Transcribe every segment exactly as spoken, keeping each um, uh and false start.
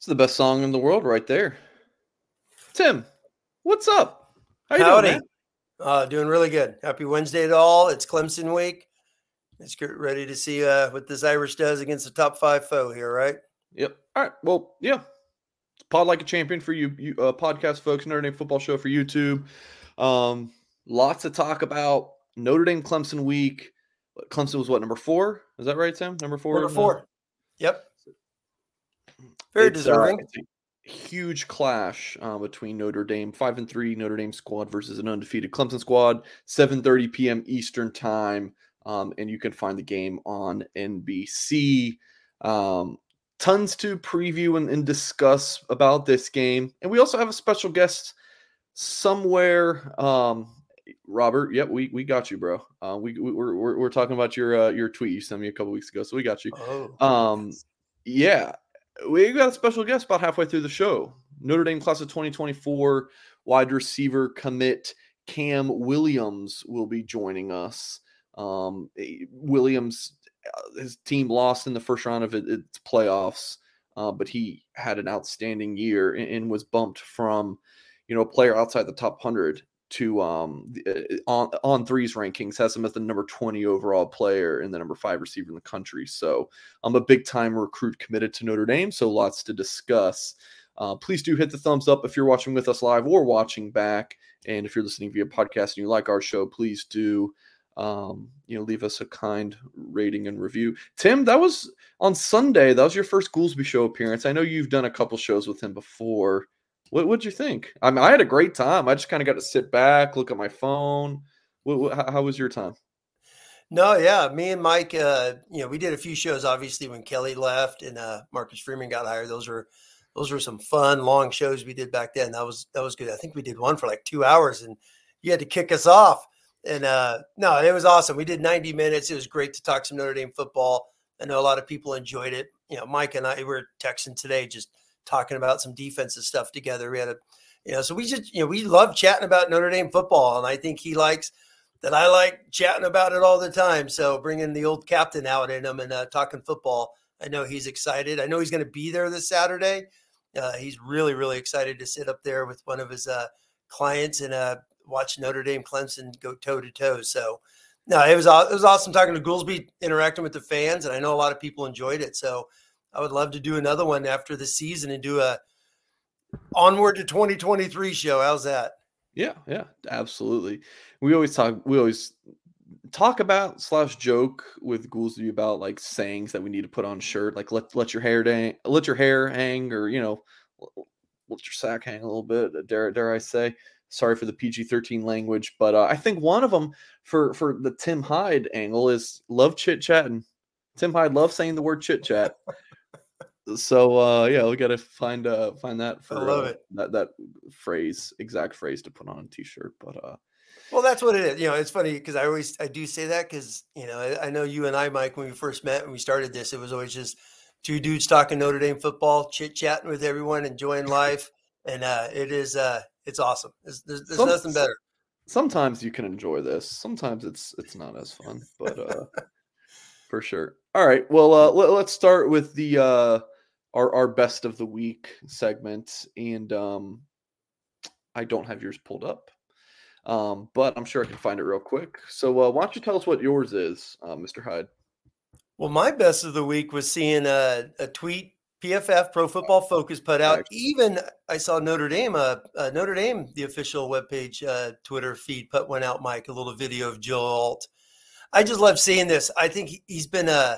It's the best song in the world right there. Tim, what's up? How you Howdy. doing, man? Uh, doing really good. Happy Wednesday to all. It's Clemson week. Let's get ready to see uh, what this Irish does against the top five foe here, right? Yep. All right. Well, yeah. Pod Like a Champion for you, you uh, podcast folks, Notre Dame football show for YouTube. Um, lots to talk about. Notre Dame Clemson week. Clemson was what, number four? Is that right, Tim? Number four? Number in, four. Uh, Yep. Very it's, deserving. Uh, it's a huge clash uh, between Notre Dame, five and three Notre Dame squad versus an undefeated Clemson squad, seven thirty p.m. Eastern time. Um, and you can find the game on N B C. Um, tons to preview and, and discuss about this game. And we also have a special guest somewhere. Um, Robert, yep, we, we got you, bro. Uh, we, we we're, we're, we're talking about your uh, your tweet you sent me a couple weeks ago, so we got you. Oh, um, yeah, we got a special guest about halfway through the show. Notre Dame class of twenty twenty-four wide receiver commit Cam Williams will be joining us. Um, Williams, his team lost in the first round of it, its playoffs, uh, but he had an outstanding year and, and was bumped from, you know, a player outside the top one hundred to um, on on threes rankings, has him as the number twenty overall player and the number five receiver in the country. So I'm a big time recruit committed to Notre Dame. So lots to discuss. Uh, please do hit the thumbs up if you're watching with us live or watching back. And if you're listening via podcast and you like our show, please do um, you know, leave us a kind rating and review. Tim, that was on Sunday. That was your first Goolsby show appearance. I know you've done a couple shows with him before. What what'd you think? I mean, I had a great time. I just kind of got to sit back, look at my phone. What, what, how, how was your time? No, yeah. Me and Mike, uh, you know, we did a few shows, obviously, when Kelly left and uh, Marcus Freeman got hired. Those were those were some fun, long shows we did back then. That was that was good. I think we did one for like two hours, and you had to kick us off. And uh, no, it was awesome. We did ninety minutes. It was great to talk some Notre Dame football. I know a lot of people enjoyed it. You know, Mike and I were texting today, just talking about some defensive stuff together. We had a, you know, so we just, you know, we love chatting about Notre Dame football. And I think he likes that I like chatting about it all the time. So bringing the old captain out in him and uh, talking football, I know he's excited. I know he's going to be there this Saturday. Uh, he's really, really excited to sit up there with one of his uh, clients and uh, watch Notre Dame Clemson go toe to toe. So no, it was, it was awesome talking to Goolsby, interacting with the fans. And I know a lot of people enjoyed it. So I would love to do another one after the season and do a onward to twenty twenty-three show. How's that? Yeah, yeah, absolutely. We always talk, we always talk about slash joke with Goolsby about like sayings that we need to put on a shirt, like let let your hair dang, let your hair hang, or you know, let your sack hang a little bit. Dare dare I say? Sorry for the P G thirteen language, but uh, I think one of them for for the Tim Hyde angle is love chit chatting. Tim Hyde loves saying the word chit chat. So uh, yeah, we got to find uh, find that for I love uh, it. that that phrase, exact phrase to put on a t-shirt. But uh, well, that's what it is. You know, it's funny because I always I do say that because you know I, I know you and I, Mike, when we first met and we started this, it was always just two dudes talking Notre Dame football, chit chatting with everyone, enjoying life, and uh, it is uh, it's awesome. There's, there's, there's some, nothing better. Sometimes you can enjoy this. Sometimes it's it's not as fun, but uh, for sure. All right. Well, uh, let, let's start with the. Uh, Our, our best of the week segment, and um, I don't have yours pulled up, um, but I'm sure I can find it real quick. So uh, why don't you tell us what yours is, uh, Mister Hyde? Well, my best of the week was seeing a, a tweet P F F, Pro Football Focus, put out. Excellent. Even I saw Notre Dame, uh, uh, Notre Dame, the official webpage, uh, Twitter feed, put one out, Mike, a little video of Joe Alt. I just love seeing this. I think he's been a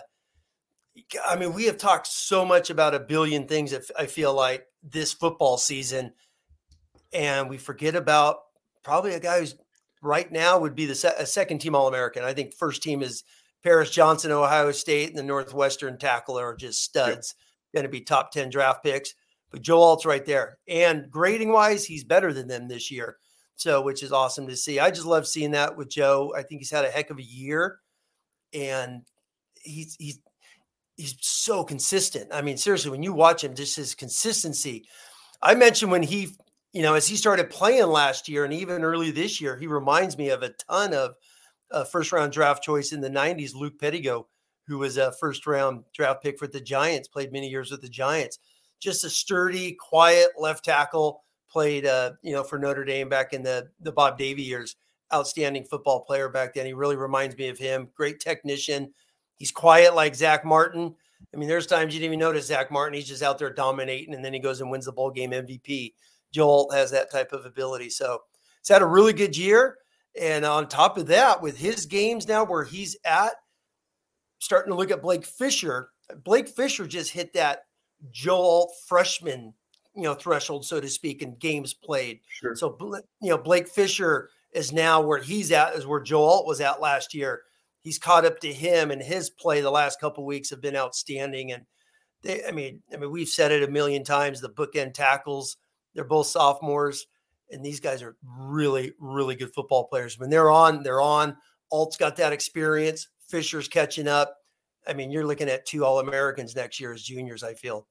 I mean, we have talked so much about a billion things that I feel like this football season, and we forget about probably a guy who's right now would be the se- a second team All-American. I think first team is Paris Johnson, Ohio State, and the Northwestern tackle are just studs, yep. Going to be top ten draft picks. But Joe Alt's right there. And grading wise, he's better than them this year. So, which is awesome to see. I just love seeing that with Joe. I think he's had a heck of a year, and he's, he's, He's so consistent. I mean, seriously, when you watch him, just his consistency. I mentioned when he, you know, as he started playing last year and even early this year, he reminds me of a ton of uh, first round draft choice in the nineties, Luke Pettigo, who was a first round draft pick for the Giants, played many years with the Giants. just a sturdy, quiet left tackle. Played, uh, you know, for Notre Dame back in the the Bob Davie years. Outstanding football player back then. He really reminds me of him. Great technician. He's quiet like Zach Martin. I mean, there's times you didn't even notice Zach Martin. He's just out there dominating, and then he goes and wins the bowl game M V P. Joel has that type of ability. So he's had a really good year. And on top of that, with his games now where he's at, starting to look at Blake Fisher. Blake Fisher just hit that Joel freshman, you know, threshold, so to speak, in games played. Sure. So, you know, Blake Fisher is now where he's at, is where Joel was at last year. He's caught up to him, and his play the last couple of weeks have been outstanding. And they, I mean, I mean, we've said it a million times, the bookend tackles, they're both sophomores, and these guys are really, really good football players. When they're on, they're on. Alt's got that experience. Fisher's catching up. I mean, you're looking at two All-Americans next year as juniors, I feel.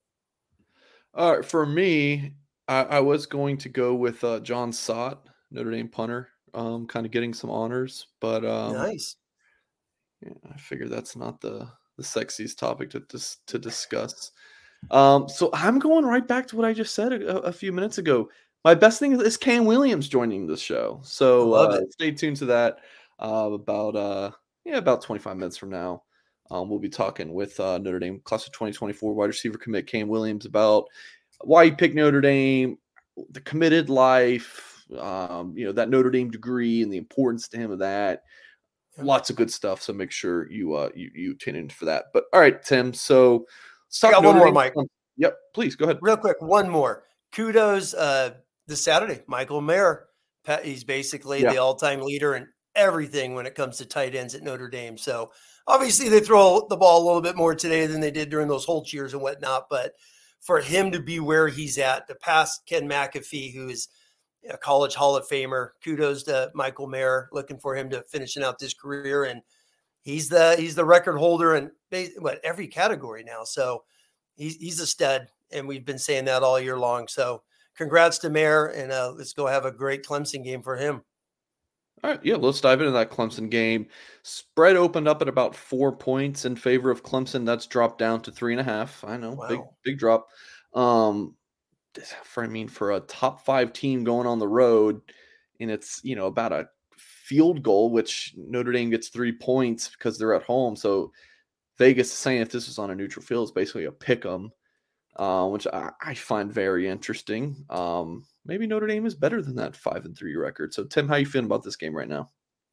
All right, for me, I, I was going to go with uh, John Sott, Notre Dame punter, um, kind of getting some honors, but um, nice. Yeah, I figure that's not the the sexiest topic to dis- to discuss. Um, so I'm going right back to what I just said a, a few minutes ago. My best thing is Cam Williams joining the show, so uh, stay tuned to that. Uh, about uh, yeah, about twenty-five minutes from now, um, we'll be talking with uh, Notre Dame class of twenty twenty-four wide receiver commit Cam Williams about why he picked Notre Dame, the committed life, um, you know, that Notre Dame degree and the importance to him of that. Lots of good stuff. So make sure you uh you, you tune in for that. But all right, Tim. So let's talk one more, Mike. Yep, please go ahead. Real quick, one more. Kudos uh this Saturday, Michael Mayer. He's basically yeah. the all-time leader in everything when it comes to tight ends at Notre Dame. So obviously they throw the ball a little bit more today than they did during those Holtz years and whatnot. But for him to be where he's at, to pass Ken McAfee, who is a college Hall of Famer, kudos to Michael Mayer, looking for him to finishing out this career. And he's the, he's the record holder in what every category now. So he's, he's a stud. And we've been saying that all year long. So congrats to Mayer, and uh, let's go have a great Clemson game for him. All right. Yeah. Let's dive into that Clemson game. Spread opened up at about four points in favor of Clemson. That's dropped down to three and a half. I know. Wow. Big, big drop. Um, For I mean, for a top five team going on the road, and it's, you know, about a field goal, which Notre Dame gets three points because they're at home. So Vegas is saying if this was on a neutral field, it's basically a pick 'em, uh, which I, I find very interesting. Um, maybe Notre Dame is better than that five and three record. So Tim, how you feeling about this game right now?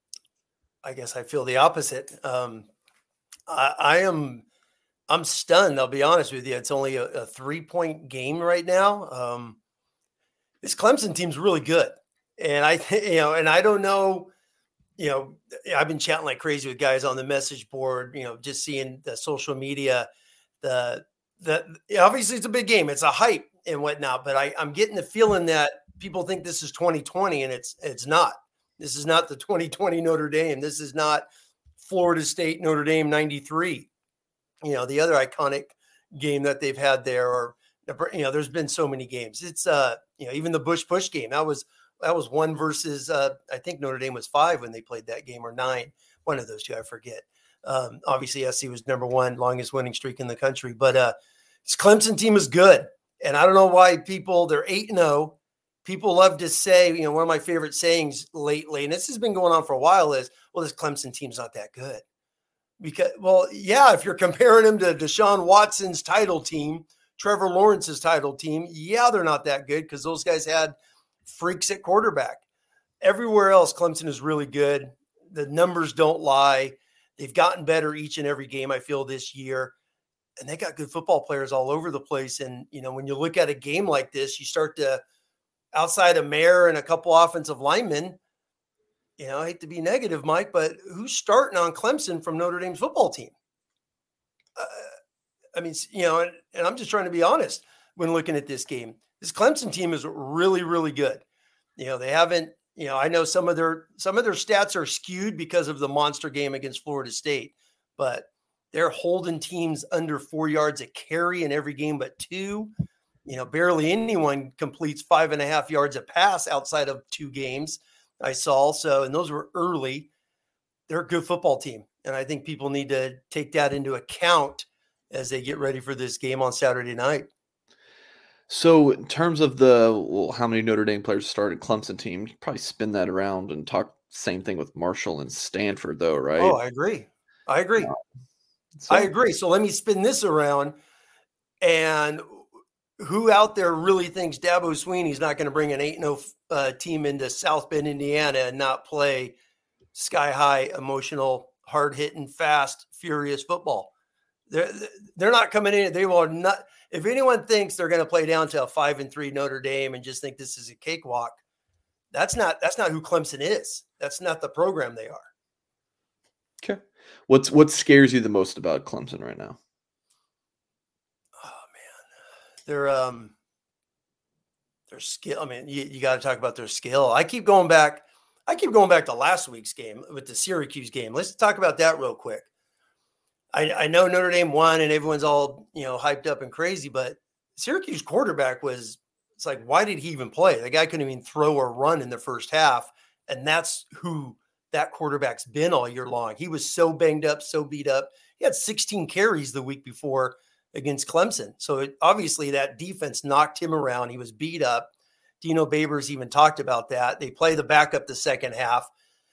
I guess I feel the opposite. Um, I, I am. I'm stunned. I'll be honest with you. It's only a, a three-point game right now. Um, this Clemson team's really good, and I, th- you know, and I don't know, you know, I've been chatting like crazy with guys on the message board. You know, just seeing the social media. The the obviously it's a big game. It's a hype and whatnot. But I, I'm getting the feeling that people think this is twenty twenty, and it's it's not. This is not the twenty twenty Notre Dame. This is not Florida State Notre Dame ninety-three. You know, the other iconic game that they've had there, or, you know, there's been so many games. It's, uh, you know, even the Bush Push game, that was, that was one versus, uh, I think Notre Dame was five when they played that game, or nine, one of those two, I forget. Um, obviously S C was number one, longest winning streak in the country, but, uh, this Clemson team is good. And I don't know why people, they're eight and oh. People love to say, you know, one of my favorite sayings lately, and this has been going on for a while, is, well, this Clemson team's not that good. Because, well, yeah, if you're comparing them to Deshaun Watson's title team, Trevor Lawrence's title team, yeah, they're not that good because those guys had freaks at quarterback. Everywhere else, Clemson is really good. The numbers don't lie. They've gotten better each and every game, I feel, this year. And they got good football players all over the place. And, you know, when you look at a game like this, you start to, outside of Mayer and a couple offensive linemen, you know, I hate to be negative, Mike, but who's starting on Clemson from Notre Dame's football team? Uh, I mean, you know, and, and I'm just trying to be honest when looking at this game. This Clemson team is really, really good. You know, they haven't, you know, I know some of their some of their stats are skewed because of the monster game against Florida State, but they're holding teams under four yards a carry in every game but two. You know, barely anyone completes five and a half yards a pass outside of two games I saw. So, and those were early. They're a good football team. And I think people need to take that into account as they get ready for this game on Saturday night. So in terms of the well, how many Notre Dame players started Clemson team, you probably spin that around and talk same thing with Marshall and Stanford, though, Oh, right? I agree. I agree. Um, I so agree. So let me spin this around. And who out there really thinks Dabo Sweeney's not going to bring an eight and oh uh, team into South Bend, Indiana, and not play sky high, emotional, hard hitting, fast, furious football? They're they're not coming in. They will not. If anyone thinks they're going to play down to a five and three Notre Dame and just think this is a cakewalk, that's not that's not who Clemson is. That's not the program they are. okay, what's what scares you the most about Clemson right now? Oh man, they're um their skill. I mean, you, you got to talk about their skill. I keep going back. I keep going back to last week's game with the Syracuse game. Let's talk about that real quick. I, I know Notre Dame won and everyone's all, you know, hyped up and crazy, but Syracuse quarterback was, it's like, why did he even play? The guy couldn't even throw or run in the first half. And that's who that quarterback's been all year long. He was so banged up, so beat up. He had sixteen carries the week before against Clemson. So it, obviously that defense knocked him around. He was beat up. Dino Babers even talked about that. They play the backup the second half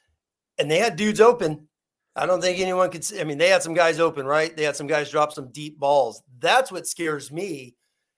and they had dudes open. I don't think anyone could see. I mean, they had some guys open, right? They had some guys drop some deep balls. That's what scares me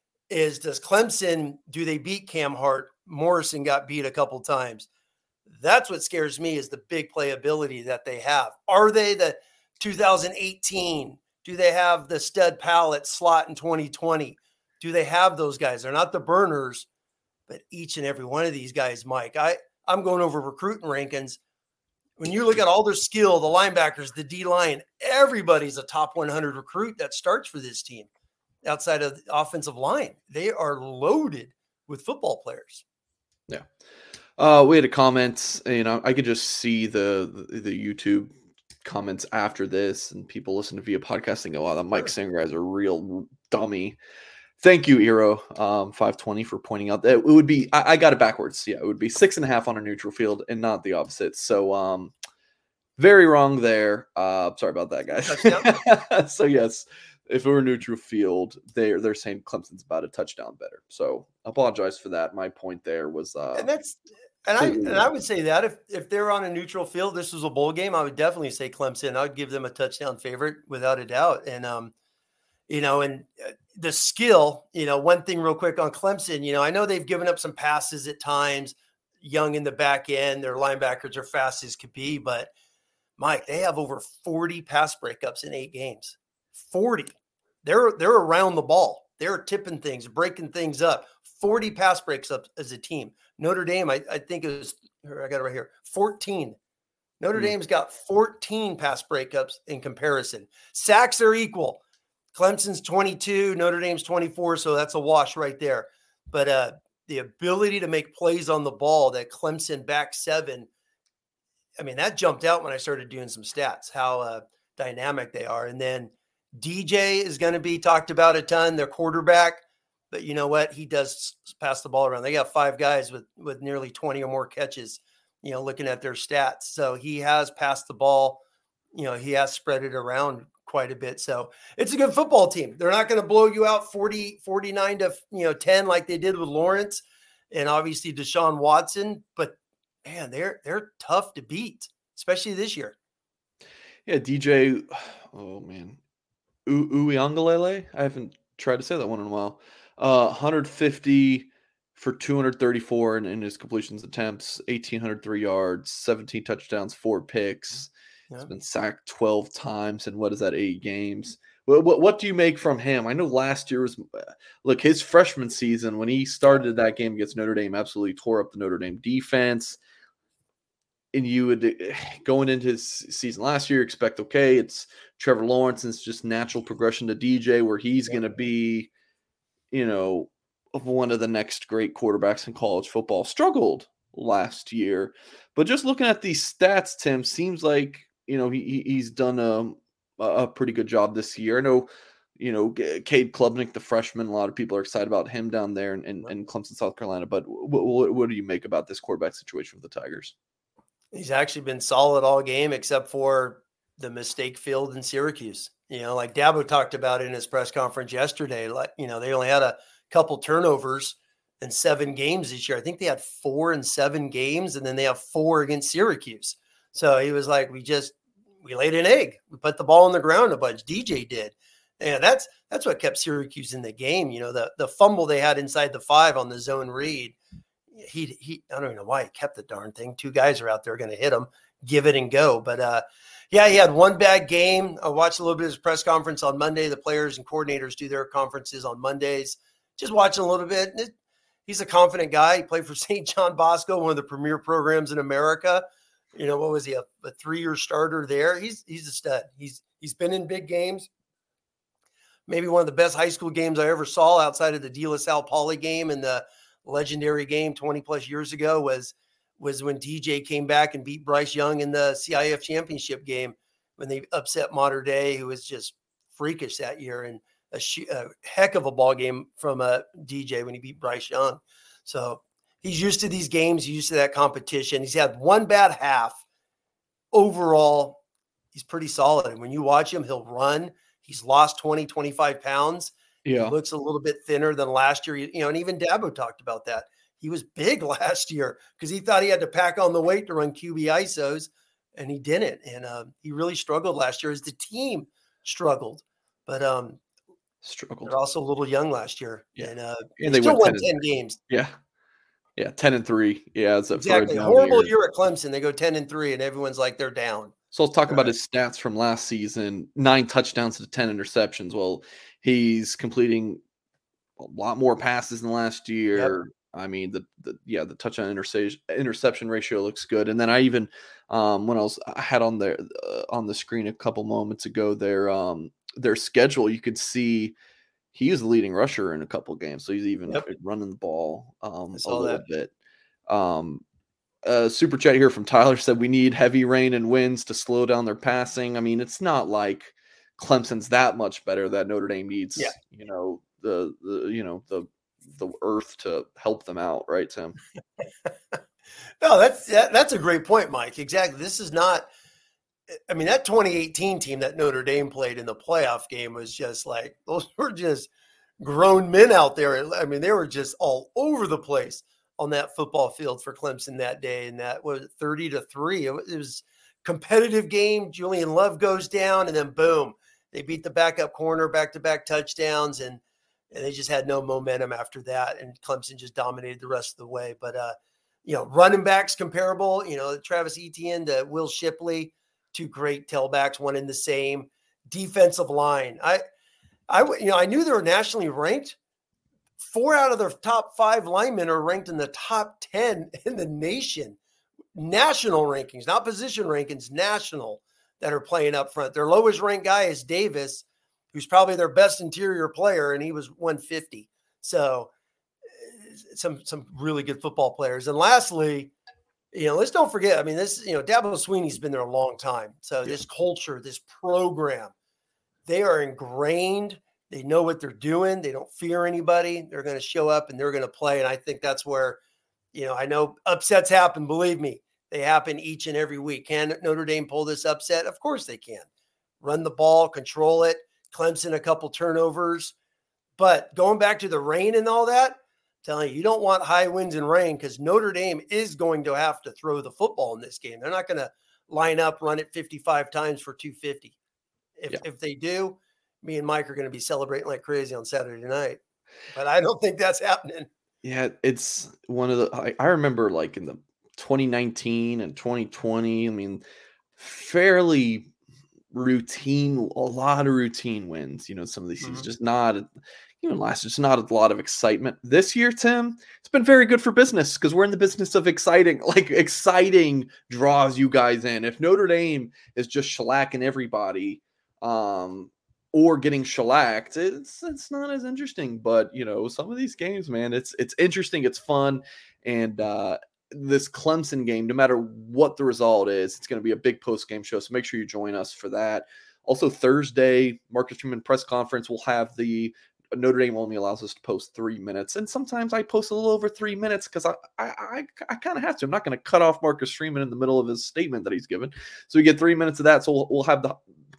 is does Clemson, do they beat Cam Hart? Morrison got beat a couple times. That's what scares me is the big playability that they have. Are they the two thousand eighteen? Do they have the stud pallet slot in twenty twenty? Do they have those guys? They're not the burners, but each and every one of these guys, Mike, I, I'm going over recruiting rankings. When you look at all their skill, the linebackers, the D-line, everybody's a top one hundred recruit that starts for this team outside of the offensive line. They are loaded with football players. Yeah. Uh, we had a comment, you know, I could just see the, the, the YouTube comments after this and people listening via podcasting go, wow, that Mike Sure. Singer guy's a real dummy. Thank you, Eero, um, five twenty for pointing out that it would be, I, I got it backwards. Yeah, it would be six and a half on a neutral field and not the opposite. So, um, very wrong there. Uh, sorry about that, guys. So, yes, if it were neutral field, they're, they're saying Clemson's about a touchdown better. So, apologize for that. My point there was. Uh, and that's, and I, and I would say that if, if they're on a neutral field, this was a bowl game, I would definitely say Clemson. I would give them a touchdown favorite without a doubt. And, um, you know, and the skill, you know, one thing real quick on Clemson, you know, I know they've given up some passes at times, young in the back end, their linebackers are fast as could be, but Mike, they have over forty pass breakups in eight games, forty. They're, they're around the ball. They're tipping things, breaking things up, forty pass breaks up as a team. Notre Dame, I, I think it was, I got it right here, fourteen. Notre mm. Dame's got fourteen pass breakups in comparison. Sacks are equal. Clemson's twenty-two, Notre Dame's twenty-four, so that's a wash right there. But uh, the ability to make plays on the ball, that Clemson back seven, I mean, that jumped out when I started doing some stats, how uh, dynamic they are. And then D J is going to be talked about a ton, their quarterback. But you know what? He does pass the ball around. They got five guys with, with nearly twenty or more catches, you know, looking at their stats. So he has passed the ball. You know, he has spread it around quite a bit. So it's a good football team. They're not going to blow you out forty, forty-nine to, you know, ten like they did with Lawrence and obviously Deshaun Watson, but man, they're, they're tough to beat, especially this year. Yeah. D J. Oh man. U- Uiagalelei. I haven't tried to say that one in a while. Uh, one hundred fifty for two hundred thirty-four in, in his completions attempts, one thousand eight hundred three yards, seventeen touchdowns, four picks. Yeah. He's been sacked twelve times in what is that, eight games? What, what what do you make from him? I know last year was look his freshman season when he started that game against Notre Dame, absolutely tore up the Notre Dame defense. And you would going into his season last year expect okay, it's Trevor Lawrence, and it's just natural progression to D J where he's yeah. going to be, you know, one of the next great quarterbacks in college football. Struggled last year, but just looking at these stats, Tim, seems like, you know, he he's done a a pretty good job this year. I know, you know, Cade Klubnik, the freshman, a lot of people are excited about him down there in, in, in Clemson, South Carolina. But what, what, what do you make about this quarterback situation with the Tigers? He's actually been solid all game except for the mistake field in Syracuse. You know, like Dabo talked about it in his press conference yesterday. Like, you know, they only had a couple turnovers in seven games this year. I think they had four in seven games, and then they have four against Syracuse. So he was like, we just, we laid an egg. We put the ball on the ground a bunch. D J did. And that's, that's what kept Syracuse in the game. You know, the, the fumble they had inside the five on the zone read, he, he, I don't even know why he kept the darn thing. Two guys are out there going to hit him, give it and go. But uh, yeah, he had one bad game. I watched a little bit of his press conference on Monday. The players and coordinators do their conferences on Mondays. Just watching a little bit. It, he's a confident guy. He played for Saint John Bosco, one of the premier programs in America. You know, what was he, a, a three-year starter there? He's he's a stud. He's he's been in big games. Maybe one of the best high school games I ever saw outside of the De La Salle Poly game and the legendary game twenty plus years ago was, was when D J came back and beat Bryce Young in the C I F championship game when they upset Mater Dei, who was just freakish that year, and a, sh- a heck of a ball game from a D J when he beat Bryce Young. So he's used to these games, he's used to that competition. He's had one bad half. Overall, he's pretty solid. And when you watch him, he'll run. He's lost twenty, twenty-five pounds. Yeah. He looks a little bit thinner than last year. You know, and even Dabo talked about that. He was big last year because he thought he had to pack on the weight to run Q B I S Os, and he didn't. And uh, he really struggled last year as the team struggled. But um, struggled. they're also a little young last year. Yeah. And, uh, and they, they still won ten, ten games. Yeah. Yeah. ten and three. Yeah. It's exactly. Horrible year. year at Clemson. They go ten and three, and everyone's like, they're down. So let's talk right. about his stats from last season. Nine touchdowns to ten interceptions. Well, he's completing a lot more passes than last year. Yep. I mean, the, the yeah, the touchdown interception interception ratio looks good. And then I even um, when I was I had on there uh, on the screen a couple moments ago their um, their schedule, you could see he is the leading rusher in a couple games. So he's even yep. running the ball um, a little that. bit. Um, uh, super chat here from Tyler said we need heavy rain and winds to slow down their passing. I mean, it's not like Clemson's that much better that Notre Dame needs. Yeah. You know the the you know the. the earth to help them out, right, Tim? No, that's that, that's a great point, Mike. Exactly. This is not, I mean, that twenty eighteen team that Notre Dame played in the playoff game was just like, those were just grown men out there. I mean, they were just all over the place on that football field for Clemson that day. And that was thirty to three. It was, it was a competitive game. Julian Love goes down, and then boom, they beat the backup corner, back-to-back touchdowns, and And they just had no momentum after that. And Clemson just dominated the rest of the way. But, uh, you know, running backs comparable, you know, Travis Etienne to Will Shipley, two great tailbacks, one in the same. Defensive line. I, I, you know, I knew they were nationally ranked. Four out of their top five linemen are ranked in the top ten in the nation. National rankings, not position rankings, national, that are playing up front. Their lowest ranked guy is Davis, who's probably their best interior player, and he was one fifty. So some some really good football players. And lastly, you know, let's don't forget, I mean, this, you know, Dabo Swinney's been there a long time. So this culture, this program, they are ingrained. They know what they're doing. They don't fear anybody. They're going to show up and they're going to play. And I think that's where, you know, I know upsets happen. Believe me, they happen each and every week. Can Notre Dame pull this upset? Of course they can. Run the ball, control it. Clemson, a couple turnovers. But going back to the rain and all that, I'm telling you, you don't want high winds and rain because Notre Dame is going to have to throw the football in this game. They're not going to line up, run it fifty-five times for two fifty. If, yeah. if they do, me and Mike are going to be celebrating like crazy on Saturday night. But I don't think that's happening. Yeah, it's one of the I, I remember like in the twenty nineteen and twenty twenty, I mean, fairly routine, a lot of routine wins, you know, some of these mm-hmm. seasons, just not, you know, last, just not a lot of excitement. This year, Tim, it's been very good for business because we're in the business of exciting, like exciting draws you guys in. If Notre Dame is just shellacking everybody, um, or getting shellacked, it's it's not as interesting. But you know, some of these games, man, it's it's interesting, it's fun, and uh, this Clemson game, no matter what the result is, it's going to be a big post game show. So make sure you join us for that. Also Thursday, Marcus Freeman press conference. We'll have the Notre Dame only allows us to post three minutes, and sometimes I post a little over three minutes because I I I, I kind of have to. I'm not going to cut off Marcus Freeman in the middle of his statement that he's given. So we get three minutes of that. So we'll, we'll have the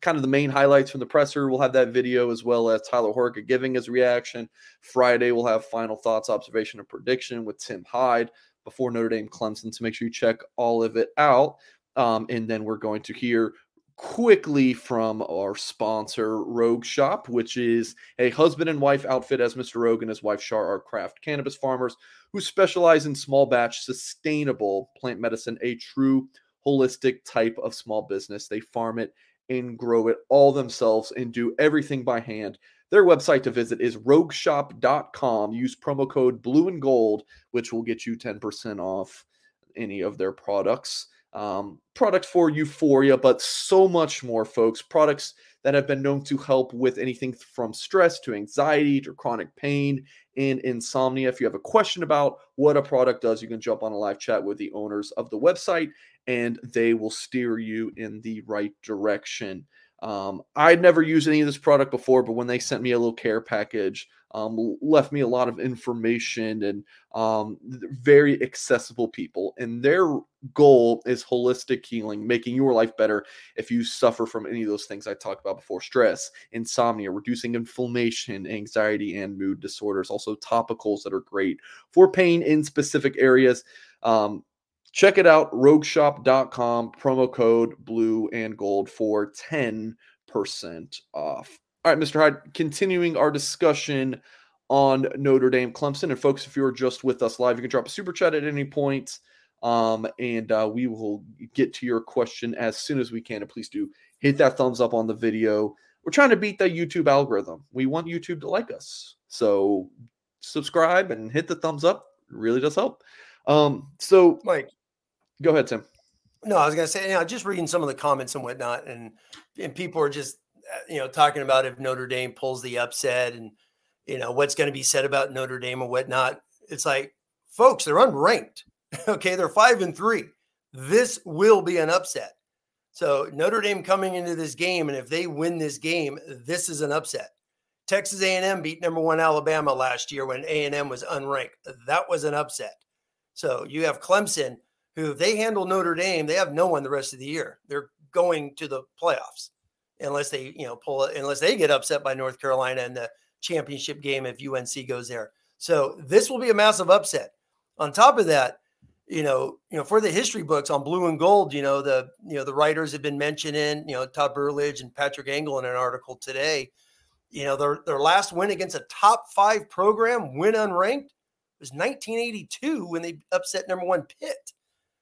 kind of the main highlights from the presser. We'll have that video, as well as Tyler Horka giving his reaction. Friday, we'll have final thoughts, observation, and prediction with Tim Hyde before Notre Dame Clemson. So make sure you check all of it out. Um, and then we're going to hear quickly from our sponsor, Rogue Shop, which is a husband and wife outfit, as Mister Rogue and his wife Shar are craft cannabis farmers who specialize in small batch, sustainable plant medicine, a true holistic type of small business. They farm it and grow it all themselves and do everything by hand. Their website to visit is rogue shop dot com. Use promo code blue and gold, which will get you ten percent off any of their products. Um, products for euphoria, but so much more, folks. Products that have been known to help with anything from stress to anxiety to chronic pain and insomnia. If you have a question about what a product does, you can jump on a live chat with the owners of the website and they will steer you in the right direction. Um, I'd never used any of this product before, but when they sent me a little care package, um, left me a lot of information, and um, very accessible people. And their goal is holistic healing, making your life better if you suffer from any of those things I talked about before: stress, insomnia, reducing inflammation, anxiety, and mood disorders. Also topicals that are great for pain in specific areas. Um, Check it out, rogue shop dot com, promo code blue and gold for ten percent off. All right, Mister Hyde, continuing our discussion on Notre Dame Clemson. And folks, if you're just with us live, you can drop a super chat at any point, um, and uh, we will get to your question as soon as we can. And please do hit that thumbs up on the video. We're trying to beat that YouTube algorithm. We want YouTube to like us. So subscribe and hit the thumbs up. It really does help. Um, so, Mike, go ahead, Tim. No, I was going to say, you know, just reading some of the comments and whatnot, and and people are just, you know, talking about if Notre Dame pulls the upset and, you know, what's going to be said about Notre Dame and whatnot. It's like, folks, they're unranked. Okay, they're five and three. This will be an upset. So Notre Dame coming into this game, and if they win this game, this is an upset. Texas A and M beat number one Alabama last year when A and M was unranked. That was an upset. So you have Clemson, who, if they handle Notre Dame, they have no one the rest of the year. They're going to the playoffs unless they, you know, pull it, unless they get upset by North Carolina in the championship game if U N C goes there. So this will be a massive upset. On top of that, you know, you know, for the history books on blue and gold, you know, the, you know, the writers have been mentioning, you know, Todd Burlidge and Patrick Engel in an article today, you know, their, their last win against a top five program, win unranked, was nineteen eighty-two when they upset number one Pitt.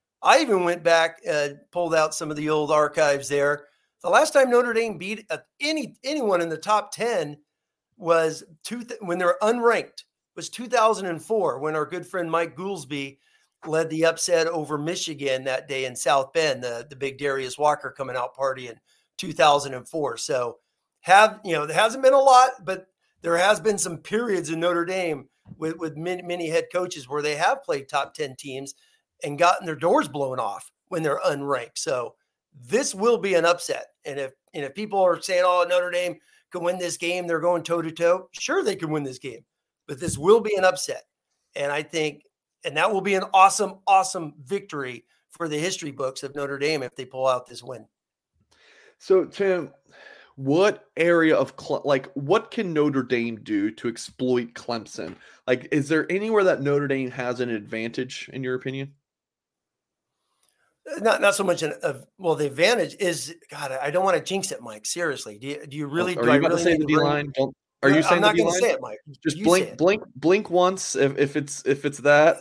I even went back, uh, pulled out some of the old archives there. The last time Notre Dame beat any anyone in the top ten was two th- when they're unranked was two thousand four, when our good friend Mike Goolsby led the upset over Michigan that day in South Bend, the, the big Darius Walker coming out party in two thousand four. So have, you know, there hasn't been a lot, but there has been some periods in Notre Dame with, with many, many head coaches where they have played top ten teams and gotten their doors blown off when they're unranked. So this will be an upset. And if, and if people are saying, oh, Notre Dame can win this game, they're going toe to toe. Sure, they can win this game, but this will be an upset. And I think, and that will be an awesome, awesome victory for the history books of Notre Dame if they pull out this win. So, Tim, what area of, Cle- like, what can Notre Dame do to exploit Clemson? Like, is there anywhere that Notre Dame has an advantage, in your opinion? Not not so much an uh, well, the advantage is, God, I don't want to jinx it, Mike. Seriously, do you, do you really? Are do you I about really to say need the to D bring- line? Don't. Are you saying I'm not the going to D-line? say it, Mike. Just You blink, say it. blink, blink once if, if it's if it's that.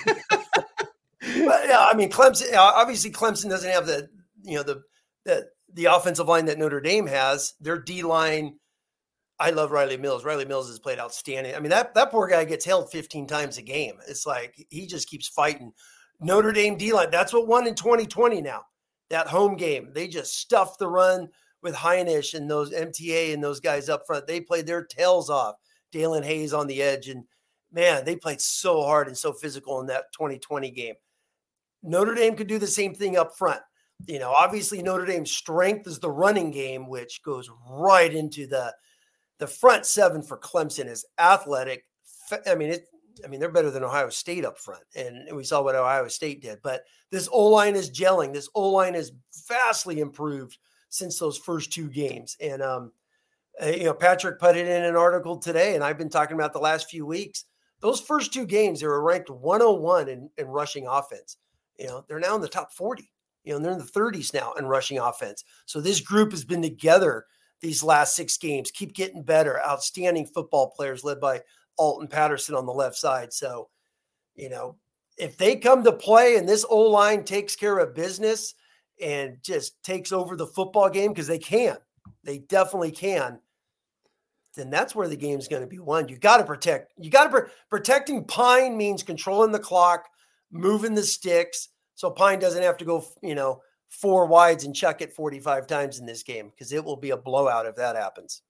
But yeah, I mean, Clemson. Obviously, Clemson doesn't have the you know the the the offensive line that Notre Dame has. Their D line. I love Riley Mills. Riley Mills has played outstanding. I mean, that that poor guy gets held fifteen times a game. It's like he just keeps fighting. Notre Dame D line. That's what won in twenty twenty now. That home game, they just stuffed the run with Heinisch and those M T A and those guys up front. They played their tails off. Dalen Hayes on the edge. And man, they played so hard and so physical in that twenty twenty game. Notre Dame could do the same thing up front. You know, obviously Notre Dame's strength is the running game, which goes right into the, the front seven for Clemson is athletic. I mean, it, I mean, they're better than Ohio State up front, and we saw what Ohio State did. But this O-line is gelling. This O-line is vastly improved since those first two games. And, um, uh, you know, Patrick put it in an article today, and I've been talking about the last few weeks. Those first two games, they were ranked one oh one in, in rushing offense. You know, they're now in the top forty. You know, and they're in the thirties now in rushing offense. So this group has been together these last six games, keep getting better. Outstanding football players led by Alton Patterson on the left side. So, you know, if they come to play and this O-line takes care of business and just takes over the football game, because they can, they definitely can, then that's where the game's going to be won. You got to protect. You got to pre- protecting Pine means controlling the clock, moving the sticks, so Pine doesn't have to go, you know, four wides and chuck it forty-five times in this game, because it will be a blowout if that happens.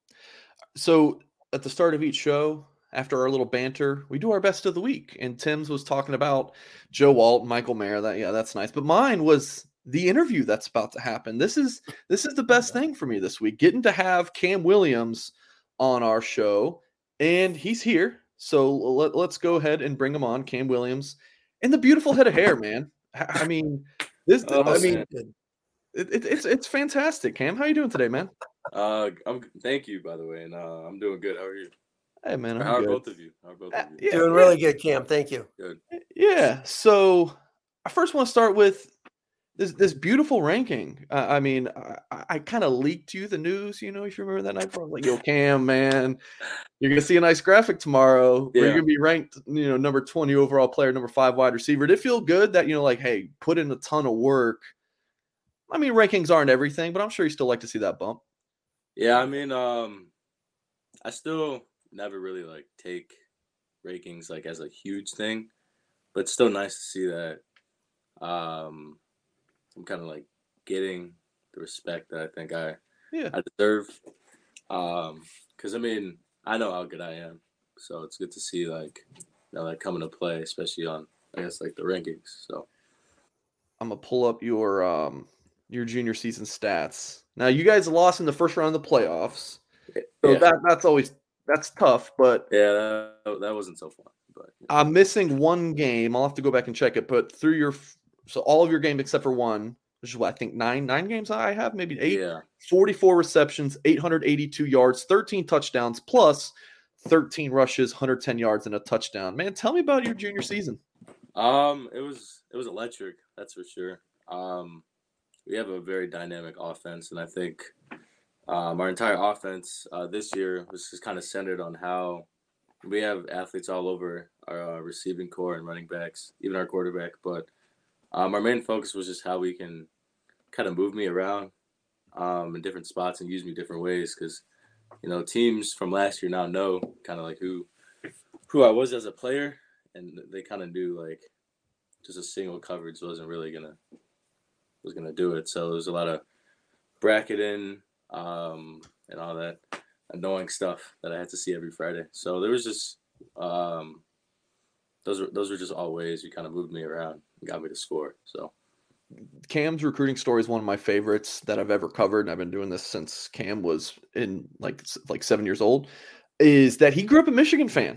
So at the start of each show, after our little banter, we do our best of the week. And Tim's was talking about Joe Alt and Michael Mayer. That yeah, that's nice. But mine was the interview that's about to happen. This is this is the best thing for me this week, getting to have Cam Williams on our show, and he's here. So let, let's go ahead and bring him on, Cam Williams, and the beautiful head of hair, man. I mean, this. Oh, I mean, man. it, it, it's it's fantastic. Cam, how you doing today, man? Uh, I'm. Thank you, by the way, and uh, I'm doing good. How are you? Hey, man. I'm How are good. both of you? How are both of you? Yeah, Doing yeah. really good, Cam. Thank you. Good. Yeah. So I first want to start with this this beautiful ranking. Uh, I mean, I, I kind of leaked you the news, you know, if you remember that night. I was like, yo, Cam, man, you're going to see a nice graphic tomorrow where Yeah. you're going to be ranked, you know, number twenty overall player, number five wide receiver. Did it feel good that, you know, like, hey, put in a ton of work? I mean, rankings aren't everything, but I'm sure you still like to see that bump. Yeah, I mean, um, I still never really like take rankings like as a huge thing, but it's still nice to see that. Um, I'm kind of like getting the respect that I think I Yeah. I deserve. Um, because I mean, I know how good I am, so it's good to see like you know like coming to play, especially on I guess like the rankings. So I'm going to pull up your um your junior season stats. Now, you guys lost in the first round of the playoffs. So yeah, that that's always that's tough, but yeah, that, that wasn't so fun, but yeah. I'm missing one game. I'll have to go back and check it. But through your so all of your games except for one, which is what I think nine nine games I have, maybe eight. yeah. forty-four receptions, eight hundred eighty-two yards, thirteen touchdowns, plus thirteen rushes, one hundred ten yards, and a touchdown. Man, tell me about your junior season. Um, it was it was electric, that's for sure. Um, we have a very dynamic offense, and I think um, our entire offense uh, this year was just kind of centered on how we have athletes all over our uh, receiving core and running backs, even our quarterback. But um, our main focus was just how we can kind of move me around um, in different spots and use me different ways, because you know teams from last year now know kind of like who who I was as a player, and they kind of knew like just a single coverage wasn't really gonna was gonna do it. So there's a lot of bracketing um, and all that annoying stuff that I had to see every Friday. So there was just um, those were those were just all ways you kind of moved me around and got me to score. So Cam's recruiting story is one of my favorites that I've ever covered, and I've been doing this since Cam was in like like seven years old. Is that he grew up a Michigan fan.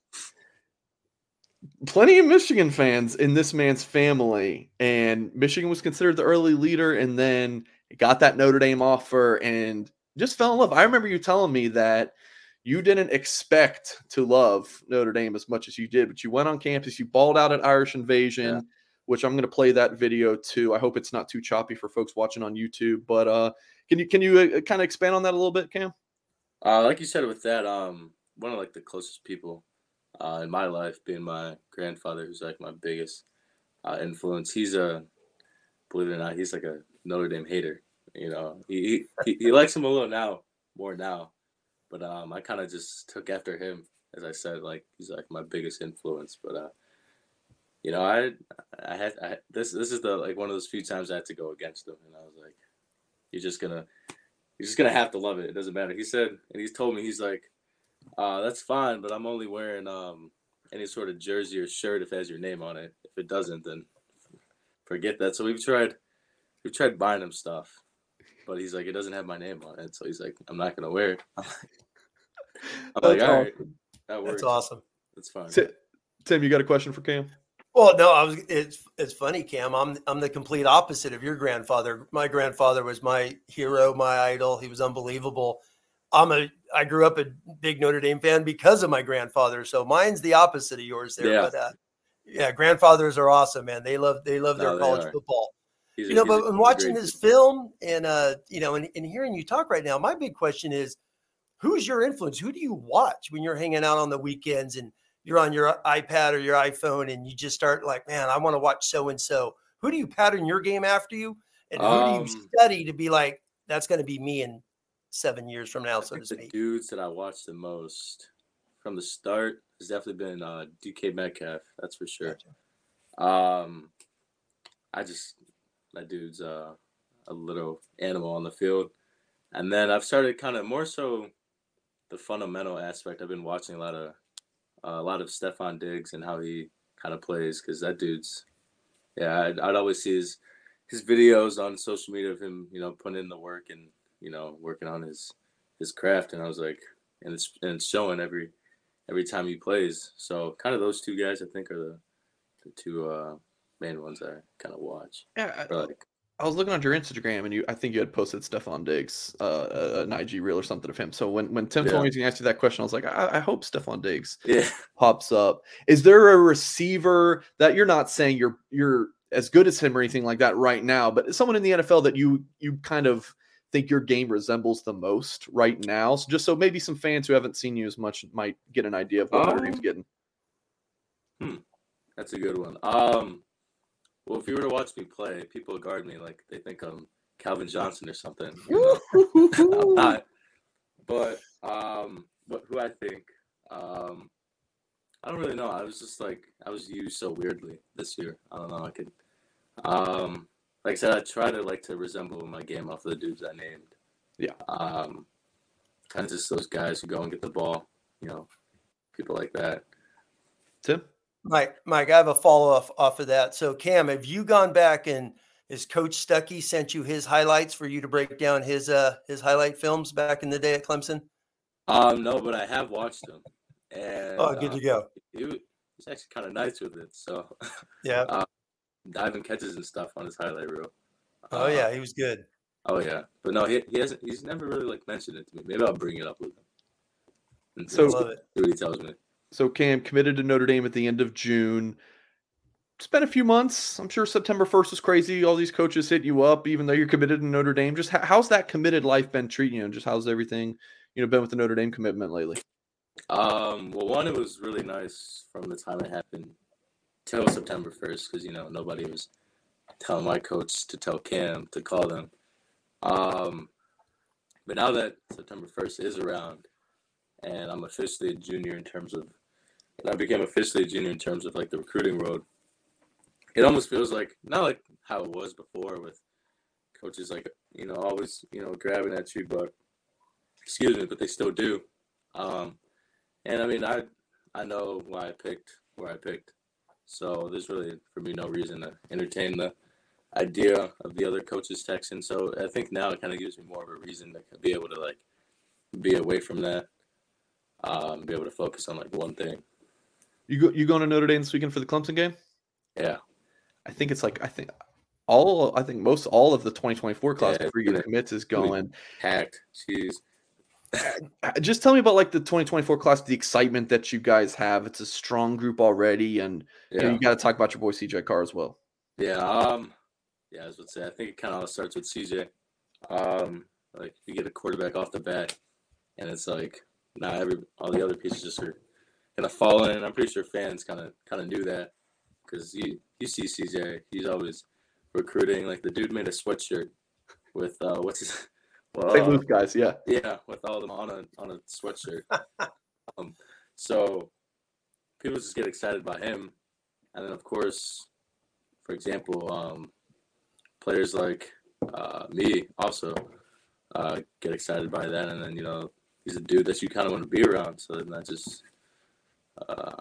Plenty of Michigan fans in this man's family, and Michigan was considered the early leader, and then got that Notre Dame offer and just fell in love. I remember you telling me that you didn't expect to love Notre Dame as much as you did, but you went on campus, you balled out at Irish Invasion, Yeah. which I'm going to play that video too. I hope it's not too choppy for folks watching on YouTube, but uh, can you can you uh, kind of expand on that a little bit, Cam? uh, like you said with that, um, one of like the closest people uh, in my life being my grandfather, who's like my biggest uh, influence. He's a believe it or not, he's like a Notre Dame hater. You know, he he, he likes him a little now, more now. But um, I kind of just took after him, as I said, like he's like my biggest influence. But uh, you know, I I had I, this this is the like one of those few times I had to go against him, and I was like, you're just gonna you're just gonna have to love it. It doesn't matter. He said, and he's told me, he's like, uh, that's fine, but I'm only wearing um any sort of jersey or shirt if it has your name on it. If it doesn't, then forget that. So we've tried we've tried buying him stuff. But he's like, it doesn't have my name on it. So he's like, I'm not going to wear it. I'm like, That's all right, awesome. that works. That's awesome. That's fine. Ti- Tim, you got a question for Cam? Well, no, I was. It's it's funny, Cam. I'm I'm the complete opposite of your grandfather. My grandfather was my hero, my idol. He was unbelievable. I'm a. I grew up a big Notre Dame fan because of my grandfather. So mine's the opposite of yours there. Yeah. But uh, yeah, grandfathers are awesome, man. They love they love their No, they college are. football. He's You a- know, he's but a when watching great this dude. film and uh, you know, and, and hearing you talk right now, my big question is, who's your influence? Who do you watch when you're hanging out on the weekends and you're on your iPad or your iPhone and you just start like, man, I want to watch so and so. Who do you pattern your game after you, and who do you Um, study to be like, that's going to be me in seven years from now, I so to think the speak? dudes that I watched the most from the start has definitely been uh, D K Metcalf. That's for sure. Gotcha. Um, I just that dude's uh, a little animal on the field, and then I've started kind of more so the fundamental aspect. I've been watching a lot of uh, a lot of Stephon Diggs and how he kind of plays, because that dude's yeah. I'd, I'd always see his his videos on social media of him, you know, putting in the work and you know working on his his craft, and I was like, and it's and it's showing every every time he plays. So kind of those two guys I think are the the two uh, main ones I kind of watch. Yeah, Or I, like, I was looking on your Instagram, and you I think you had posted Stephon Diggs, uh, a- an I G reel or something of him. So when, when Tim Yeah. told me to ask you that question, I was like, I, I hope Stephon Diggs yeah, pops up. Is there a receiver that you're not saying you're you're as good as him or anything like that right now, but someone in the N F L that you you kind of think your game resembles the most right now? So just so maybe some fans who haven't seen you as much might get an idea of what Notre Dame's Um, getting. that's a good one. Um, well, if you were to watch me play, people guard me like they think I'm Calvin Johnson or something. You know? I'm not. But um, but who I think, um, I don't really know. I was just like I was used so weirdly this year. I don't know. I could, um, like I said, I try to like to resemble my game off of the dudes I named. Yeah. Um, kind of just those guys who go and get the ball. You know, people like that. Tim? Mike, Mike, I have a follow up off of that. So, Cam, have you gone back and has Coach Stuckey sent you his highlights for you to break down his uh his highlight films back in the day at Clemson? Um, no, but I have watched them, and Oh, good uh, to go. he was he's actually kind of nice with it. So Yeah. uh, diving catches and stuff on his highlight reel. Oh Uh, yeah, he was good. Oh yeah, but no, he he hasn't. He's never really like mentioned it to me. Maybe I'll bring it up with him. And So- I see love it. what he tells me. So Cam committed to Notre Dame at the end of June. It's been a few months. I'm sure September first was crazy. All these coaches hit you up, even though you're committed to Notre Dame. Just how, how's that committed life been treating you? And just how's everything, you know, been with the Notre Dame commitment lately? Um, well, one, it was really nice from the time it happened till September first, because you know nobody was telling my coach to tell Cam to call them. Um, but now that September first is around, and I'm officially a junior in terms of, and I became officially a junior in terms of like the recruiting road. It almost feels like not like how it was before with coaches like you know always you know grabbing at you, but excuse me, but they still do. Um, and I mean I I know why I picked where I picked, so there's really for me no reason to entertain the idea of the other coaches texting. So I think now it kind of gives me more of a reason to be able to like be away from that, um, be able to focus on like one thing. You go, you going to Notre Dame this weekend for the Clemson game? Yeah. I think it's like I think all I think most all of the twenty twenty-four class Yeah, for your it's commits is gonna be- going. Hacked. Jeez. Uh, Just tell me about like the twenty twenty-four class, the excitement that you guys have. It's a strong group already, and you, know, Yeah. you got to talk about your boy C J Carr as well. Yeah. Um. Yeah. I was about to say. I think it kind of all starts with C J. Um. Like you get a quarterback off the bat, and it's like not every all the other pieces just are gonna fall in. I'm pretty sure fans kind of kind of knew that because you you see C J. He's always recruiting. Like the dude made a sweatshirt with uh what's his well, Saint Louis guys, yeah. yeah, with all of them on a on a sweatshirt. um, so people just get excited by him, and then of course, for example, um, players like uh, me also uh, get excited by that, and then you know he's a dude that you kind of want to be around. So then that just uh,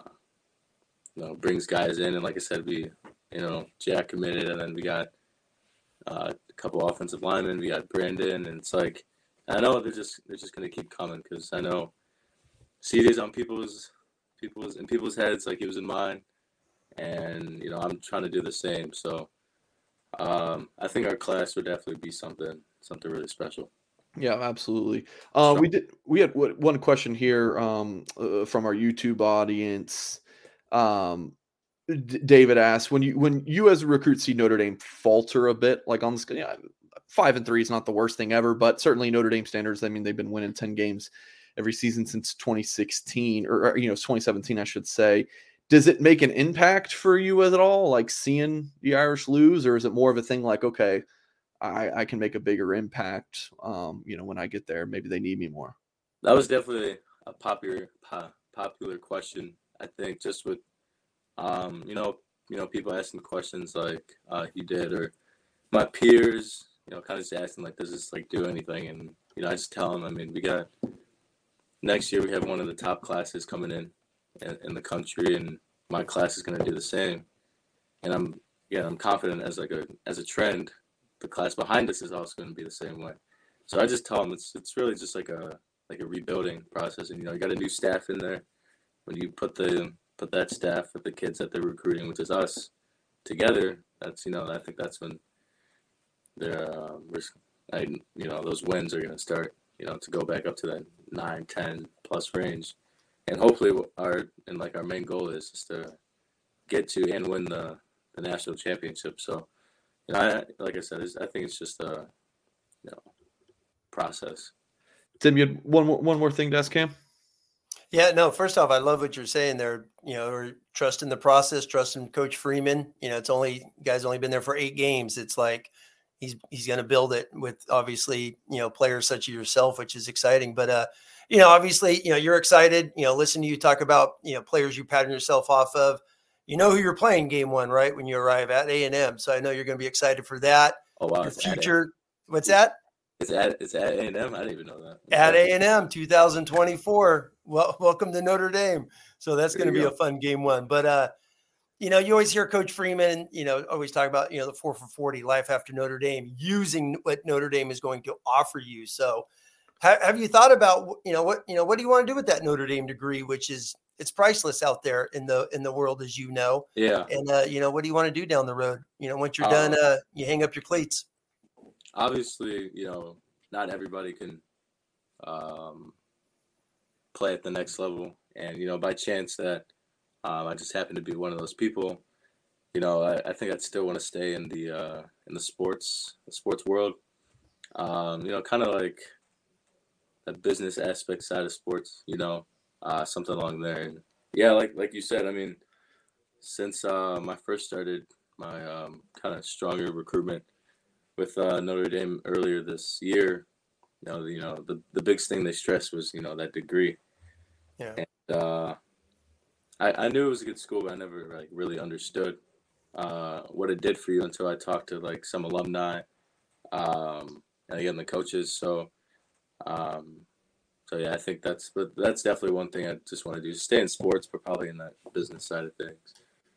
you know brings guys in, and like I said, we you know Jack committed, and then we got uh, a couple offensive linemen. We got Brandon, and it's like I know they're just they're just gonna keep coming because I know C J's on people's people's in people's heads like he was in mine, and you know I'm trying to do the same. So um, I think our class would definitely be something something really special. Yeah, absolutely. Uh, Strong. we did. We had w- one question here um, uh, from our YouTube audience. Um, D- David asked, when you when you as a recruit see Notre Dame falter a bit, like on the scale, yeah, five and three is not the worst thing ever, but certainly Notre Dame standards. I mean, they've been winning ten games every season since twenty sixteen, or, or you know, twenty seventeen, I should say. Does it make an impact for you at all, like seeing the Irish lose, or is it more of a thing like, okay, I, I can make a bigger impact, um, you know, when I get there, maybe they need me more? That was definitely a popular po- popular question. I think just with um, you know you know people asking questions like uh, you did, or my peers, you know, kind of just asking like, does this like do anything? And you know, I just tell them, I mean, we got next year we have one of the top classes coming in in, in the country, and my class is going to do the same. And I'm yeah, I'm confident as like a as a trend, the class behind us is also going to be the same way. So I just tell them it's it's really just like a like a rebuilding process, and you know, you got a new staff in there. When you put the put that staff with the kids that they're recruiting, which is us, together, that's you know, I think that's when they're uh, I, you know, those wins are going to start, you know, to go back up to that nine, ten plus range, and hopefully our and like our main goal is just to get to and win the, the national championship. So, you know, I, like I said, it's, I think it's just a you know process. Tim, you had one more one more thing to ask Cam? Yeah, no, first off, I love what you're saying there. You know, or trusting the process, trusting Coach Freeman. You know, it's only guys only been there for eight games. It's like he's he's going to build it with obviously, you know, players such as yourself, which is exciting. But uh, you know, obviously, you know, you're excited. You know, listen to you talk about, you know, players you pattern yourself off of. You know who you're playing game one, right? When you arrive at A and M. So I know you're going to be excited for that. Oh wow, Your it's future. What's that? It's at it's at A and M. I didn't even know that. At A and M twenty twenty-four. Well, welcome to Notre Dame. So that's going to be go. a fun game one. But uh, you know, you always hear Coach Freeman, you know, always talk about, you know, the four for forty life after Notre Dame, using what Notre Dame is going to offer you. So have, have you thought about, you know, what, you know, what do you want to do with that Notre Dame degree, which is, it's priceless out there in the, in the world, as you know. Yeah. And, uh, you know, what do you want to do down the road? You know, once you're Uh, done, uh, you hang up your cleats. Obviously, you know, not everybody can um, play at the next level. And, you know, by chance that um, I just happen to be one of those people, you know, I, I think I'd still want to stay in the uh, in the sports the sports world. Um, you know, kind of like the business aspect side of sports, you know, uh, something along there. And yeah, like like you said, I mean, since um, I first started my um, kind of stronger recruitment with uh, Notre Dame earlier this year, you know, the, you know, the, the biggest thing they stressed was, you know, that degree. Yeah. And uh, I, I knew it was a good school, but I never like really understood uh, what it did for you until I talked to like some alumni um, and again, the coaches. So, um, so yeah, I think that's, but that's definitely one thing I just want to do, stay in sports, but probably in that business side of things.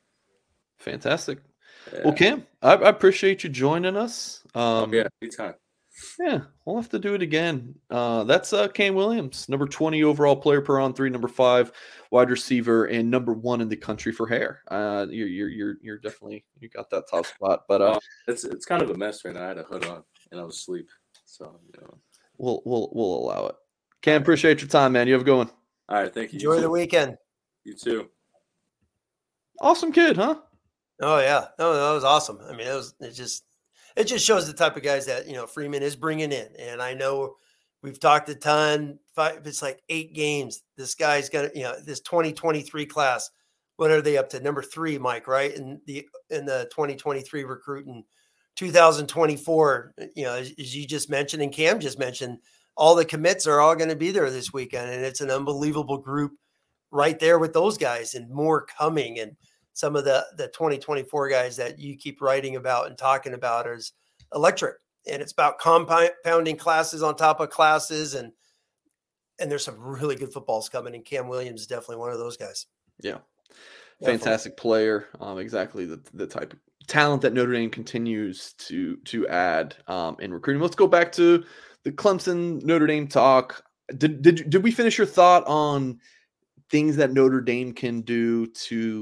Fantastic. Yeah. Well, Cam, I, I appreciate you joining us. Um, oh, yeah, anytime. Yeah, we'll have to do it again. Uh, that's uh, Cam Williams, number twenty overall player per on three, number five wide receiver, and number one in the country for hair. Uh, you're you're you're you're definitely you got that top spot. But uh, well, it's it's kind of a mess right now. I had a hood on and I was asleep, so you know. we'll we'll we'll allow it. Cam, appreciate your time, man. You have a good one. All right, thank you. Enjoy you the weekend. You too. Awesome kid, huh? Oh yeah, no, that was awesome. I mean, it was it just it just shows the type of guys that, you know, Freeman is bringing in. And I know we've talked a ton. Five, it's like eight games. This guy's got, you know, this twenty twenty-three class. What are they up to? Number three, Mike, right? In the in the twenty twenty-three recruit in two thousand twenty-four. You know, as, as you just mentioned and Cam just mentioned, all the commits are all going to be there this weekend, and it's an unbelievable group right there with those guys, and more coming. And some of the, the twenty twenty-four guys that you keep writing about and talking about is electric, and it's about compounding classes on top of classes. And, and there's some really good footballs coming, and Cam Williams is definitely one of those guys. Yeah. Definitely. Fantastic player. Um, exactly the, the type of talent that Notre Dame continues to, to add um, in recruiting. Let's go back to the Clemson Notre Dame talk. Did, did, did we finish your thought on things that Notre Dame can do to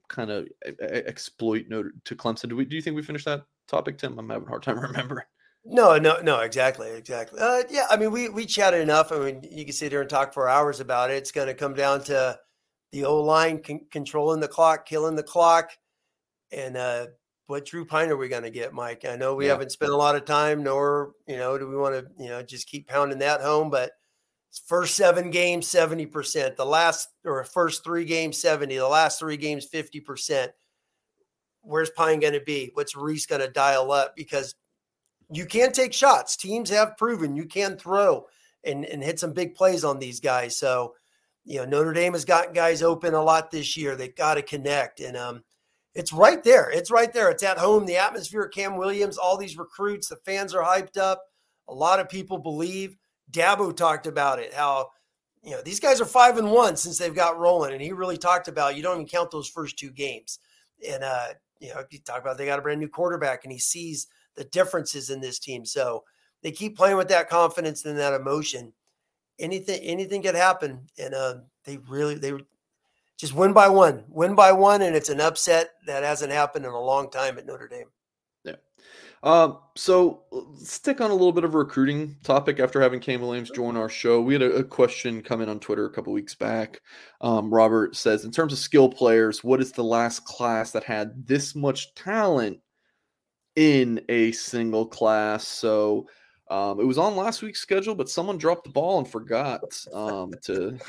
kind of exploit Notre to Clemson. Do we? Do you think we finished that topic, Tim? I'm having a hard time remembering. No, no, no, exactly, exactly. Uh, yeah, I mean, we we chatted enough. I mean, you can sit here and talk for hours about it. It's going to come down to the O-line con- controlling the clock, killing the clock, and uh, what Drew Pyne are we going to get, Mike? I know we yeah. haven't spent a lot of time, nor you know, do we want to you know just keep pounding that home? But first seven games, seventy percent. The last or first three games, seventy. The last three games, fifty percent. Where's Pyne going to be? What's Reese going to dial up? Because you can take shots. Teams have proven you can throw and, and hit some big plays on these guys. So, you know, Notre Dame has gotten guys open a lot this year. They got to connect. And um, it's right there. It's right there. It's at home. The atmosphere of Cam Williams, all these recruits, the fans are hyped up. A lot of people believe. Dabo talked about it, how, you know, these guys are five and one since they've got rolling. And he really talked about, you don't even count those first two games. And, uh, you know, he talked about they got a brand new quarterback and he sees the differences in this team. So they keep playing with that confidence and that emotion. Anything, anything could happen. And uh, they really, they just win by one, win by one. And it's an upset that hasn't happened in a long time at Notre Dame. Yeah. Um, so let's stick on a little bit of a recruiting topic after having Cam Williams join our show. We had a, a question come in on Twitter a couple weeks back. Um, Robert says, in terms of skill players, what is the last class that had this much talent in a single class? So um, it was on last week's schedule, but someone dropped the ball and forgot um, to.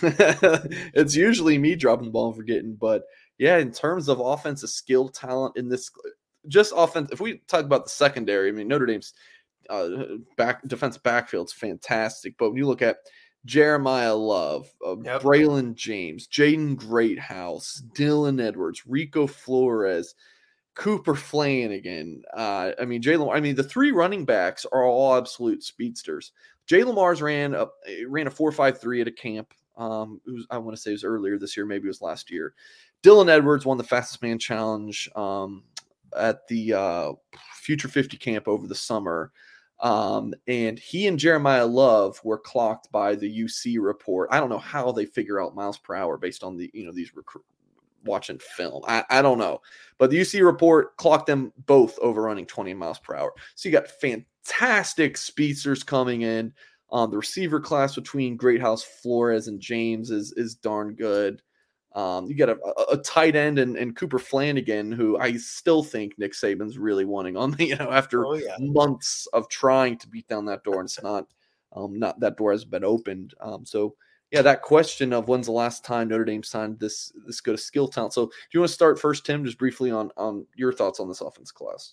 It's usually me dropping the ball and forgetting, but yeah, in terms of offensive skill talent in this, just offense. If we talk about the secondary, I mean Notre Dame's uh, back defensive backfield's fantastic, but when you look at Jeremiah Love, uh, yep. Braylon James, Jaden Greathouse, Dylan Edwards, Rico Flores, Cooper Flanagan. Uh, I mean, Jay Lamar. I mean, the three running backs are all absolute speedsters. Jay Lamar's ran a ran a four five three at a camp. Um, it was, I want to say it was earlier this year, maybe it was last year. Dylan Edwards won the fastest man challenge um, at the uh, Future fifty camp over the summer. Um, and he and Jeremiah Love were clocked by the U C report. I don't know how they figure out miles per hour based on the, you know, these recruit watching film. I, I don't know, but the U C report clocked them both over running twenty miles per hour. So you got fantastic speedsters coming in. Um, the receiver class between Greathouse, Flores, and James is, is darn good. Um, you got a, a, a tight end and, and Cooper Flanagan, who I still think Nick Saban's really wanting on me, you know, after oh, yeah. months of trying to beat down that door. And it's not, um, not that door has been opened. Um, so yeah, that question of when's the last time Notre Dame signed this, this good a skill talent. So do you want to start first, Tim, just briefly on, on your thoughts on this offense class?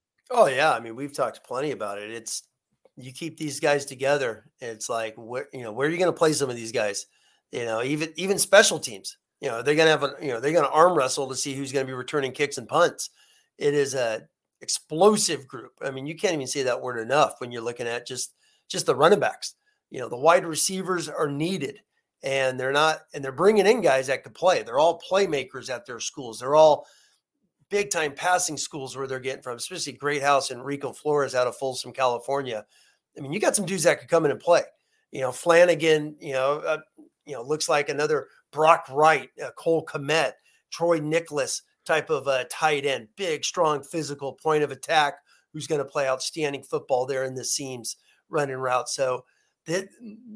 Oh yeah. I mean, we've talked plenty about it. It's, you keep these guys together. It's like, where, you know, where are you going to play some of these guys? You know, even, even special teams. You know, they're going to have a, you know, they're going to arm wrestle to see who's going to be returning kicks and punts. It is a explosive group. I mean, you can't even say that word enough when you're looking at just, just the running backs. You know, the wide receivers are needed and they're not, and they're bringing in guys that could play. They're all playmakers at their schools. They're all big time passing schools where they're getting from, especially Greathouse and Rico Flores out of Folsom, California. I mean, you got some dudes that could come in and play. You know, Flanagan, you know, uh, you know, looks like another Brock Wright, uh, Cole Kmet, Troy Nicholas type of uh, tight end, big, strong, physical point of attack, who's going to play outstanding football there in the seams running routes. So that,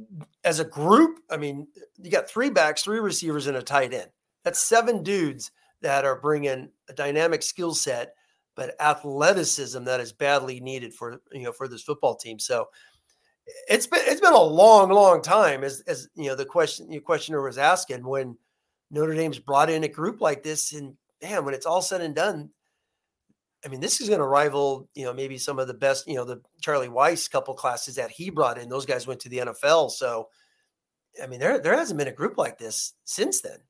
as a group, I mean, you got three backs, three receivers, and a tight end. That's seven dudes that are bringing a dynamic skill set, but athleticism that is badly needed for, you know, for this football team. So it's been, it's been a long, long time as, as, you know, the question, your questioner was asking when Notre Dame's brought in a group like this, and man, when it's all said and done, I mean, this is going to rival, you know, maybe some of the best, you know, the Charlie Weiss couple classes that he brought in. Those guys went to the N F L. So, I mean, there, there hasn't been a group like this since then.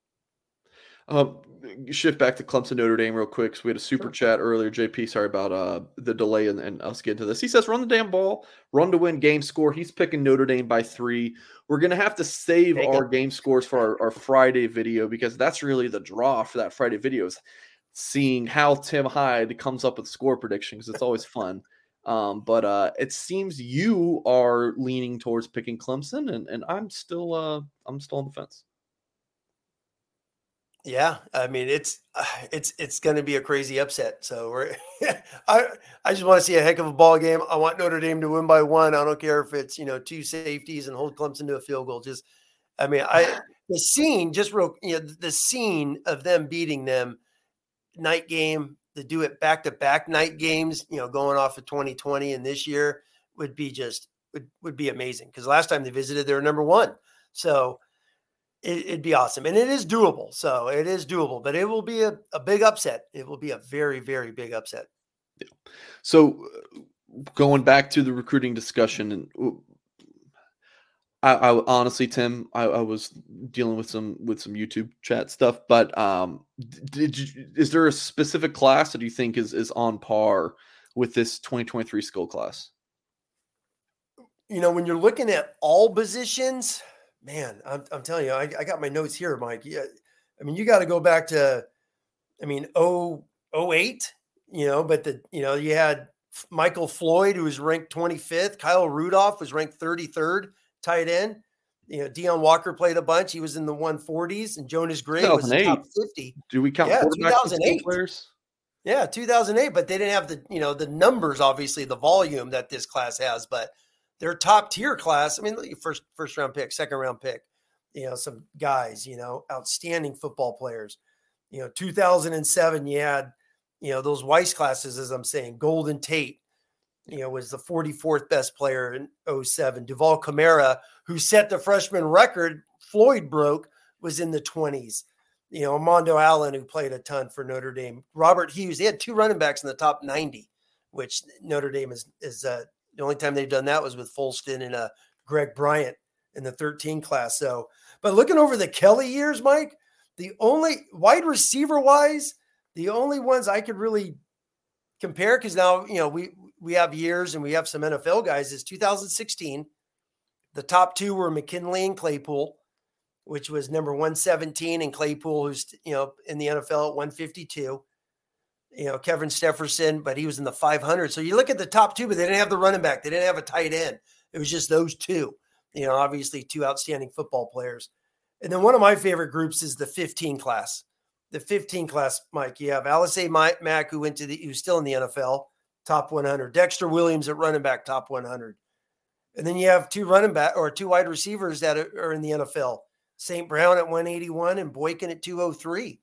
Um, shift back to Clemson Notre Dame real quick. So we had a super sure. chat earlier. J P, sorry about uh the delay and, and us getting to this. He says, run the damn ball, run to win, game score. He's picking Notre Dame by three. We're going to have to save Take our it. game scores for our, our Friday video, because that's really the draw for that Friday video, is seeing how Tim Hyde comes up with score predictions. It's always fun. Um, but uh, it seems you are leaning towards picking Clemson, and, and I'm still uh, I'm still on the fence. Yeah, I mean it's uh, it's it's going to be a crazy upset. So we're I I just want to see a heck of a ball game. I want Notre Dame to win by one. I don't care if it's, you know, two safeties and hold Clemson to a field goal. Just I mean, I the scene just real, you know, the scene of them beating them night game, to do it back to back night games, you know, going off of twenty twenty and this year would be just would would be amazing, because last time they visited they were number one. So it, it'd be awesome. And it is doable. So it is doable, but it will be a, a big upset. It will be a very, very big upset. So uh, going back to the recruiting discussion, and uh, I, I honestly, Tim, I, I was dealing with some with some YouTube chat stuff, but um, did you, is there a specific class that you think is is on par with this twenty twenty-three school class? You know, when you're looking at all positions, man, I'm, I'm telling you, I, I got my notes here, Mike. Yeah, I mean, you got to go back to, I mean, oh, oh eight, you know, but the, you know, you had Michael Floyd, who was ranked twenty-fifth. Kyle Rudolph was ranked thirty-third, tight end. You know, Deion Walker played a bunch. He was in the one forties, and Jonas Gray was in top fifty. Do we count yeah, two thousand eight players? Yeah, two thousand eight, but they didn't have the, you know, the numbers, obviously, the volume that this class has, but their top tier class, I mean, first first round pick, second round pick, you know, some guys, you know, outstanding football players. You know, two thousand seven, you had, you know, those Weiss classes, as I'm saying. Golden Tate, you know, was the forty-fourth best player in oh seven. Duval Camara, who set the freshman record Floyd broke, was in the twenties. You know, Armando Allen, who played a ton for Notre Dame. Robert Hughes, they had two running backs in the top ninety, which Notre Dame is, is uh, the only time they've done that was with Folston and uh, Greg Bryant in the thirteen class. So, but looking over the Kelly years, Mike, the only wide receiver wise, the only ones I could really compare, because now, you know, we, we have years and we have some N F L guys, is two thousand sixteen. The top two were McKinley and Claypool, which was number one seventeen, and Claypool, who's, you know, in the N F L at one fifty-two. You know, Kevin Stepherson, but he was in the five hundred. So you look at the top two, but they didn't have the running back. They didn't have a tight end. It was just those two, you know, obviously two outstanding football players. And then one of my favorite groups is the fifteen class. The fifteen class, Mike, you have Alice A. Mack, who went to the, who's still in the N F L, top one hundred. Dexter Williams at running back, top one hundred. And then you have two running back or two wide receivers that are in the N F L. Saint Brown at one eighty-one and Boykin at two oh three.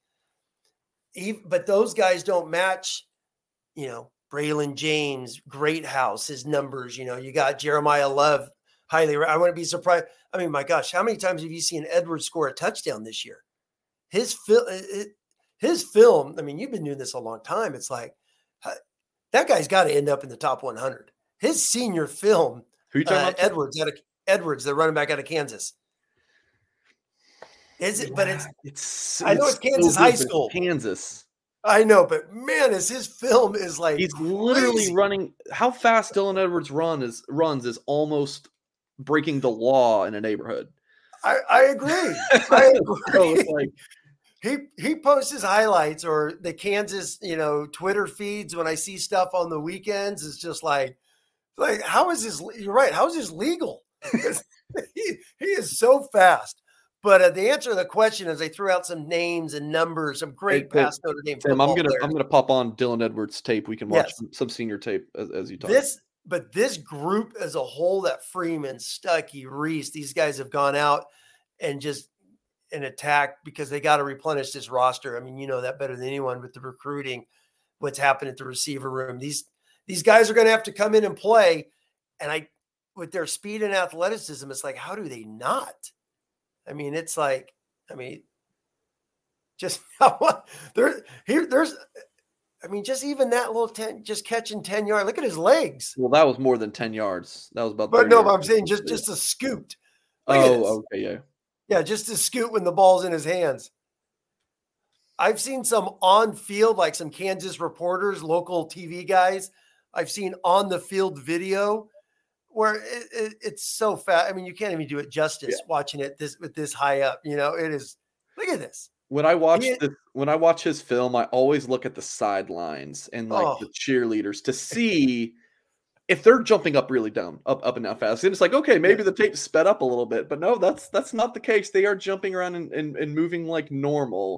Even, but those guys don't match, you know, Braylon James, Greathouse, his numbers. You know, you got Jeremiah Love, highly. I wouldn't be surprised. I mean, my gosh, how many times have you seen Edwards score a touchdown this year? His film, his film. I mean, you've been doing this a long time. It's like that guy's got to end up in the top one hundred. His senior film. Who are you talking uh, about? Edwards, out of, Edwards, the running back out of Kansas. Is it? Yeah, but it's, it's, I know it's, it's Kansas so High School. Kansas. I know, but man, is his film is like he's crazy. Literally running. How fast Dylan Edwards run is runs is almost breaking the law in a neighborhood. I, I agree. I agree. so like, he he posts his highlights or the Kansas, you know, Twitter feeds when I see stuff on the weekends. It's just like, like how is this? You're right. How is this legal? he, he is so fast. But uh, the answer to the question is they threw out some names and numbers, some great hey, past Notre Dame Tim, football I'm gonna players. I'm gonna pop on Dylan Edwards tape. We can watch yes. some, some senior tape as, as you talk. This, but this group as a whole, that Freeman, Stuckey, Reese, these guys have gone out and just an attack because they got to replenish this roster. I mean, you know that better than anyone with the recruiting, what's happened at the receiver room. These these guys are going to have to come in and play, and I, with their speed and athleticism, it's like, how do they not? I mean, it's like, I mean, just there, here, there's, I mean, just even that little ten, just catching ten yards. Look at his legs. Well, that was more than ten yards. That was about. But no, but I'm saying just just a scoot. Look oh, okay, yeah, yeah, just a scoot when the ball's in his hands. I've seen some on field, like some Kansas reporters, local T V guys. I've seen on the field video. Where it, it, it's so fast. I mean, you can't even do it justice yeah. watching it this with this high up. You know, it is. Look at this. When I watch he, this, when I watch his film, I always look at the sidelines and like oh. the cheerleaders to see if they're jumping up really down, up up and down fast. And it's like, okay, maybe the tape sped up a little bit, but no, that's that's not the case. They are jumping around and, and, and moving like normal.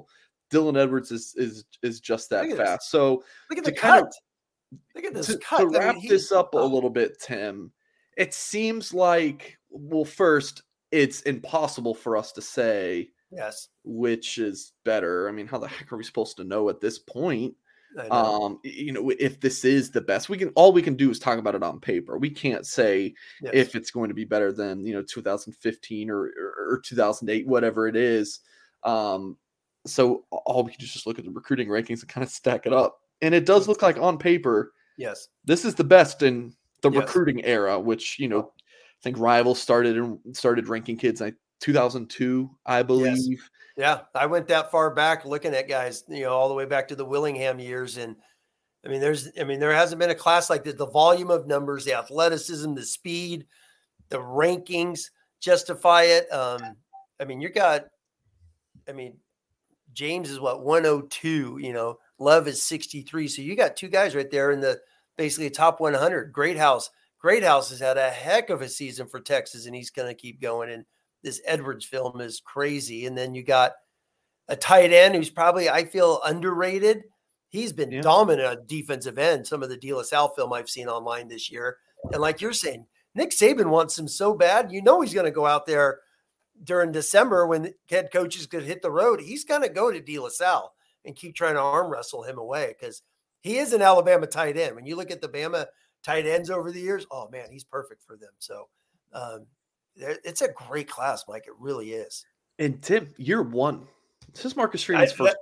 Dylan Edwards is is is just that Look at fast. this. So Look at to the kind cut. of Look at this to, cut. to I mean, wrap he- this up a oh, little bit, Tim, it seems like, well, first, it's impossible for us to say yes. which is better. I mean, how the heck are we supposed to know at this point? I know. Um, you know, if this is the best, we can all we can do is talk about it on paper. We can't say Yes. if it's going to be better than, you know, two thousand fifteen or, or, or two thousand eight, whatever it is. Um, so all we can do is just look at the recruiting rankings and kind of stack it up. And it does look like on paper, Yes. this is the best in the Yes. recruiting era, which, you know, I think Rivals started and started ranking kids in two thousand two, I believe. Yeah, I went that far back looking at guys, you know, all the way back to the Willingham years. And I mean, there's, I mean, there hasn't been a class like this. The volume of numbers, the athleticism, the speed, the rankings justify it. Um, I mean, you got, I mean, James is what, one oh two, you know, Love is sixty-three. So you got two guys right there in the basically top one hundred. Greathouse. Greathouse has had a heck of a season for Texas, and he's going to keep going. And this Edwards film is crazy. And then you got a tight end who's probably, I feel, underrated. He's been Yeah. dominant on defensive end. Some of the De La Salle film I've seen online this year. And like you're saying, Nick Saban wants him so bad. You know he's going to go out there during December when head coaches could hit the road. He's going to go to De La Salle and keep trying to arm wrestle him away because he is an Alabama tight end. When you look at the Bama tight ends over the years, oh, man, he's perfect for them. So um, it's a great class, Mike. It really is. And Tim, year one. This is Marcus Freeman's I- first.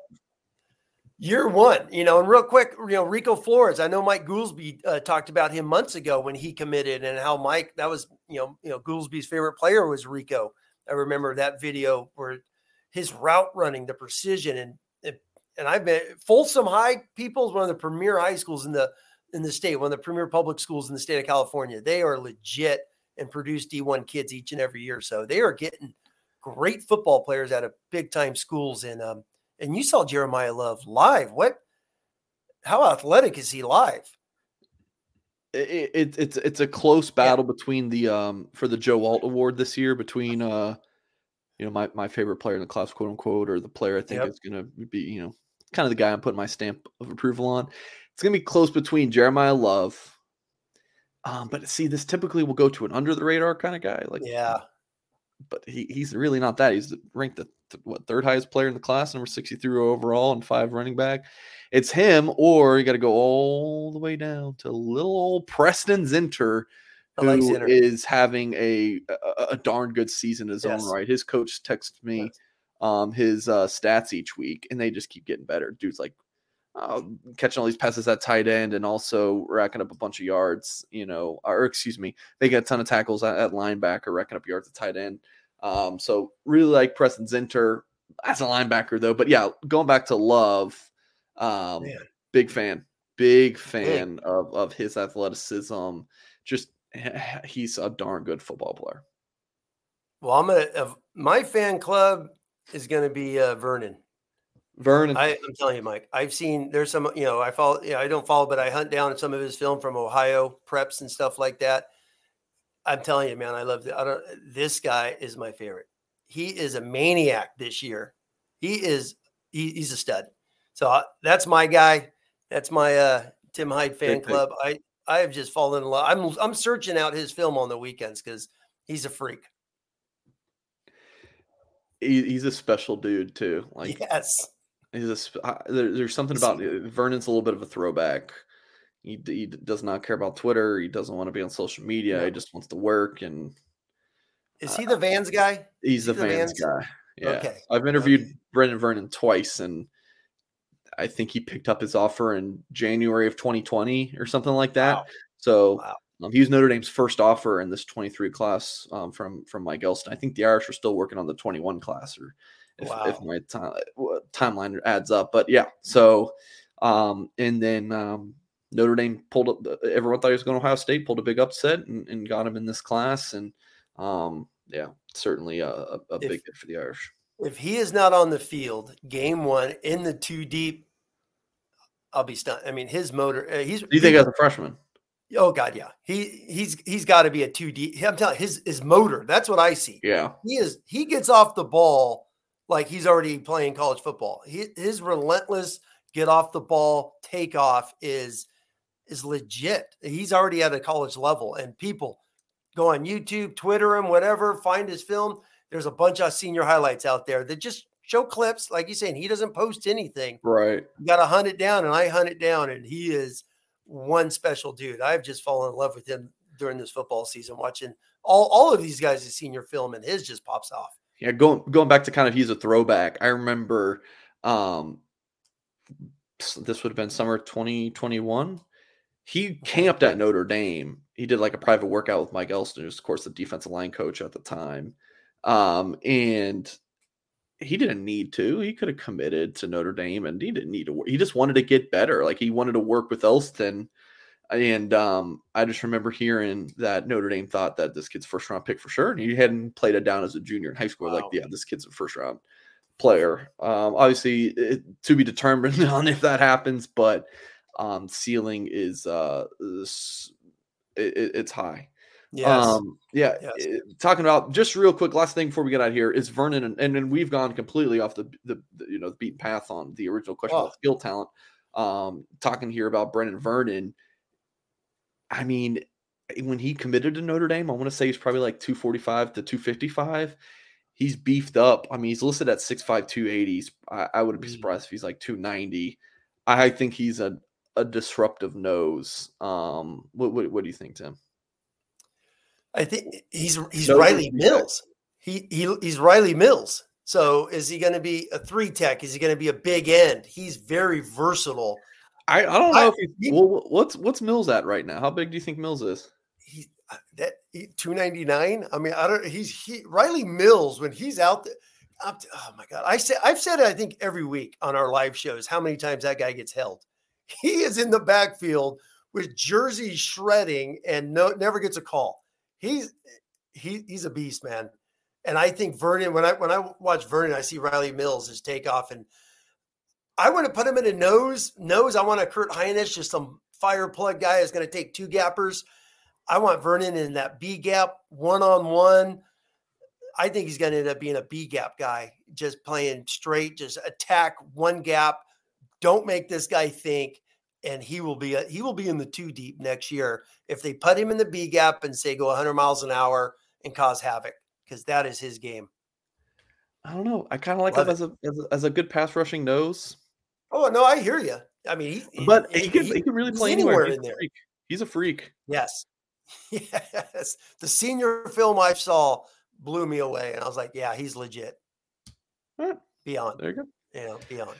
Year one, you know, and real quick, you know, Rico Flores. I know Mike Goolsby uh, talked about him months ago when he committed, and how Mike, that was, you know, you know, Goolsby's favorite player was Rico. I remember that video where his route running, the precision, and and, and I've been Folsom High. People is one of the premier high schools in the in the state, one of the premier public schools in the state of California. They are legit and produce D one kids each and every year, so they are getting great football players out of big time schools. And um, and you saw Jeremiah Love live. What? How athletic is he live? It, it, it's it's a close battle yeah. between the um for the Joe Alt Award this year between uh you know my, my favorite player in the class, quote unquote, or the player I think yep. is gonna be, you know, kind of the guy I'm putting my stamp of approval on. It's gonna be close between Jeremiah Love. Um, but see, this typically will go to an under the radar kind of guy. Like yeah. But he, he's really not that. He's ranked the th- what third highest player in the class, number sixty-three overall, and five running back. It's him, or you got to go all the way down to little old Preston Zinter, who like Zinter. is having a, a a darn good season in his yes. own right. His coach texts me yes. um, his uh, stats each week, and they just keep getting better. Dude's like uh, catching all these passes at tight end, and also racking up a bunch of yards. You know, or excuse me, they get a ton of tackles at, at linebacker, racking up yards at tight end. Um, so really like Preston Zinter as a linebacker, though. But yeah, going back to Love. Um, Man. Big fan, big fan Man. of, of his athleticism. Just he's a darn good football player. Well, I'm gonna. Uh, my fan club is going to be uh, Vernon. Vernon, I, I'm telling you, Mike. I've seen there's some. You know, I follow. You know, I don't follow, but I hunt down some of his film from Ohio preps and stuff like that. I'm telling you, man, I love it. I don't. This guy is my favorite. He is a maniac this year. He is. He, he's a stud. So uh, that's my guy. That's my uh, Tim Hyde fan club. I, I have just fallen in love. I'm I'm searching out his film on the weekends because he's a freak. He, he's a special dude too. Like yes, he's a. Uh, there, there's something about it. Vernon's a little bit of a throwback. He, he does not care about Twitter. He doesn't want to be on social media. No. He just wants to work. And is he the Vans guy? He's the, the Vans, Vans guy. Yeah. Okay. I've interviewed okay. Brendan Vernon twice, and I think he picked up his offer in January of twenty twenty or something like that. Wow. So wow. Um, he was Notre Dame's first offer in this twenty-three class um, from from Mike Elston. I think the Irish are still working on the twenty-one class, or if, wow. if my time, timeline adds up. But yeah, so um, and then um, Notre Dame pulled up. Everyone thought he was going to Ohio State, pulled a big upset, and, and got him in this class. And um, yeah, certainly a, a, a big hit for the Irish. If he is not on the field, game one in the two deep, I'll be stunned. I mean, his motor. Uh, he's. Do you think as a freshman? Oh God, yeah. He he's he's got to be a two D. I'm telling you, his his motor. That's what I see. Yeah. He is. He gets off the ball like he's already playing college football. He, his relentless get off the ball takeoff is is legit. He's already at a college level, and people go on YouTube, Twitter him, whatever, find his film. There's a bunch of senior highlights out there that just show clips. Like you're saying, he doesn't post anything. Right. You got to hunt it down, and I hunt it down, and he is one special dude. I've just fallen in love with him during this football season, watching all, all of these guys' senior film, and his just pops off. Yeah, going going back to kind of he's a throwback. I remember um, this would have been summer twenty twenty-one. He camped at Notre Dame. He did like a private workout with Mike Elston, who's of course the defensive line coach at the time. Um, and he didn't need to. He could have committed to Notre Dame, and he didn't need to work. He just wanted to get better. Like he wanted to work with Elston. And um, I just remember hearing that Notre Dame thought that this kid's first round pick for sure. And he hadn't played it down as a junior in high school. Wow. Like, yeah, this kid's a first round player. Um, obviously, it, to be determined on if that happens, but um, ceiling is, uh, is it, it's high. Yes. Um, yeah. Yes. It, talking about just real quick, last thing before we get out of here is Vernon. And, and then we've gone completely off the, the, the, you know, the beaten path on the original question oh. about skill talent. Um, talking here about Brennan Vernon. I mean, when he committed to Notre Dame, I want to say he's probably like two forty-five to two fifty-five. He's beefed up. I mean, he's listed at six five, two eighty. I, I wouldn't be surprised if he's like two ninety. I think he's a, a disruptive nose. Um, what, what what do you think, Tim? I think he's he's Nose Riley Mills. He he he's Riley Mills. So is he going to be a three tech? Is he going to be a big end? He's very versatile. I, I don't know I, if he, he well, what's what's Mills at right now? How big do you think Mills is? He that two ninety-nine. I mean, I don't. He's he Riley Mills when he's out there. I'm, oh my God! I said I've said it. I think every week on our live shows how many times that guy gets held. He is in the backfield with jersey shredding and no never gets a call. He's he he's a beast, man. And I think Vernon. When I when I watch Vernon, I see Riley Mills his takeoff and. I want to put him in a nose. Nose, I want a Kurt Hinish, just some fire plug guy who's going to take two gappers. I want Vernon in that B gap, one-on-one. I think he's going to end up being a B gap guy, just playing straight, just attack one gap. Don't make this guy think, and he will be a, he will be in the two deep next year if they put him in the B gap and say go one hundred miles an hour and cause havoc, because that is his game. I don't know. I kind of like Love him as a, as a as a good pass rushing nose. Oh no, I hear you. I mean, he, but he, he can he, he can really play anywhere, anywhere he's in there. Freak. He's a freak. Yes, yes. The senior film I saw blew me away, and I was like, "Yeah, he's legit." Right. Beyond. There you go. Yeah, beyond.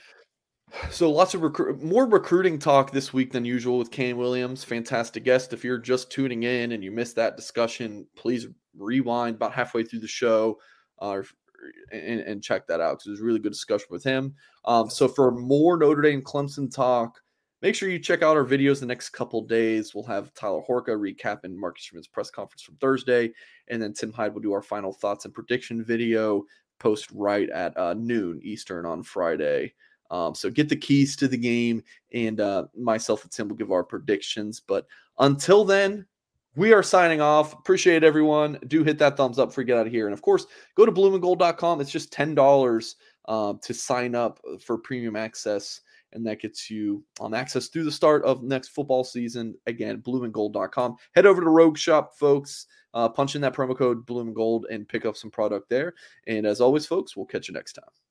So lots of recruit, more recruiting talk this week than usual with Kane Williams. Fantastic guest. If you're just tuning in and you missed that discussion, please rewind about halfway through the show. Uh, And, and check that out because it was a really good discussion with him. Um, so for more Notre Dame Clemson talk, make sure you check out our videos the next couple days. We'll have Tyler Horka recapping Marcus Freeman's press conference from Thursday, and then Tim Hyde will do our final thoughts and prediction video post right at uh, noon Eastern on Friday. Um, so get the keys to the game, and uh, myself and Tim will give our predictions. But until then, we are signing off. Appreciate everyone. Do hit that thumbs up before you get out of here. And, of course, go to bloom and gold dot com. It's just ten dollars uh, to sign up for premium access, and that gets you um, access through the start of next football season. Again, bloom and gold dot com. Head over to Rogue Shop, folks. Uh, punch in that promo code bloom and gold and pick up some product there. And, as always, folks, we'll catch you next time.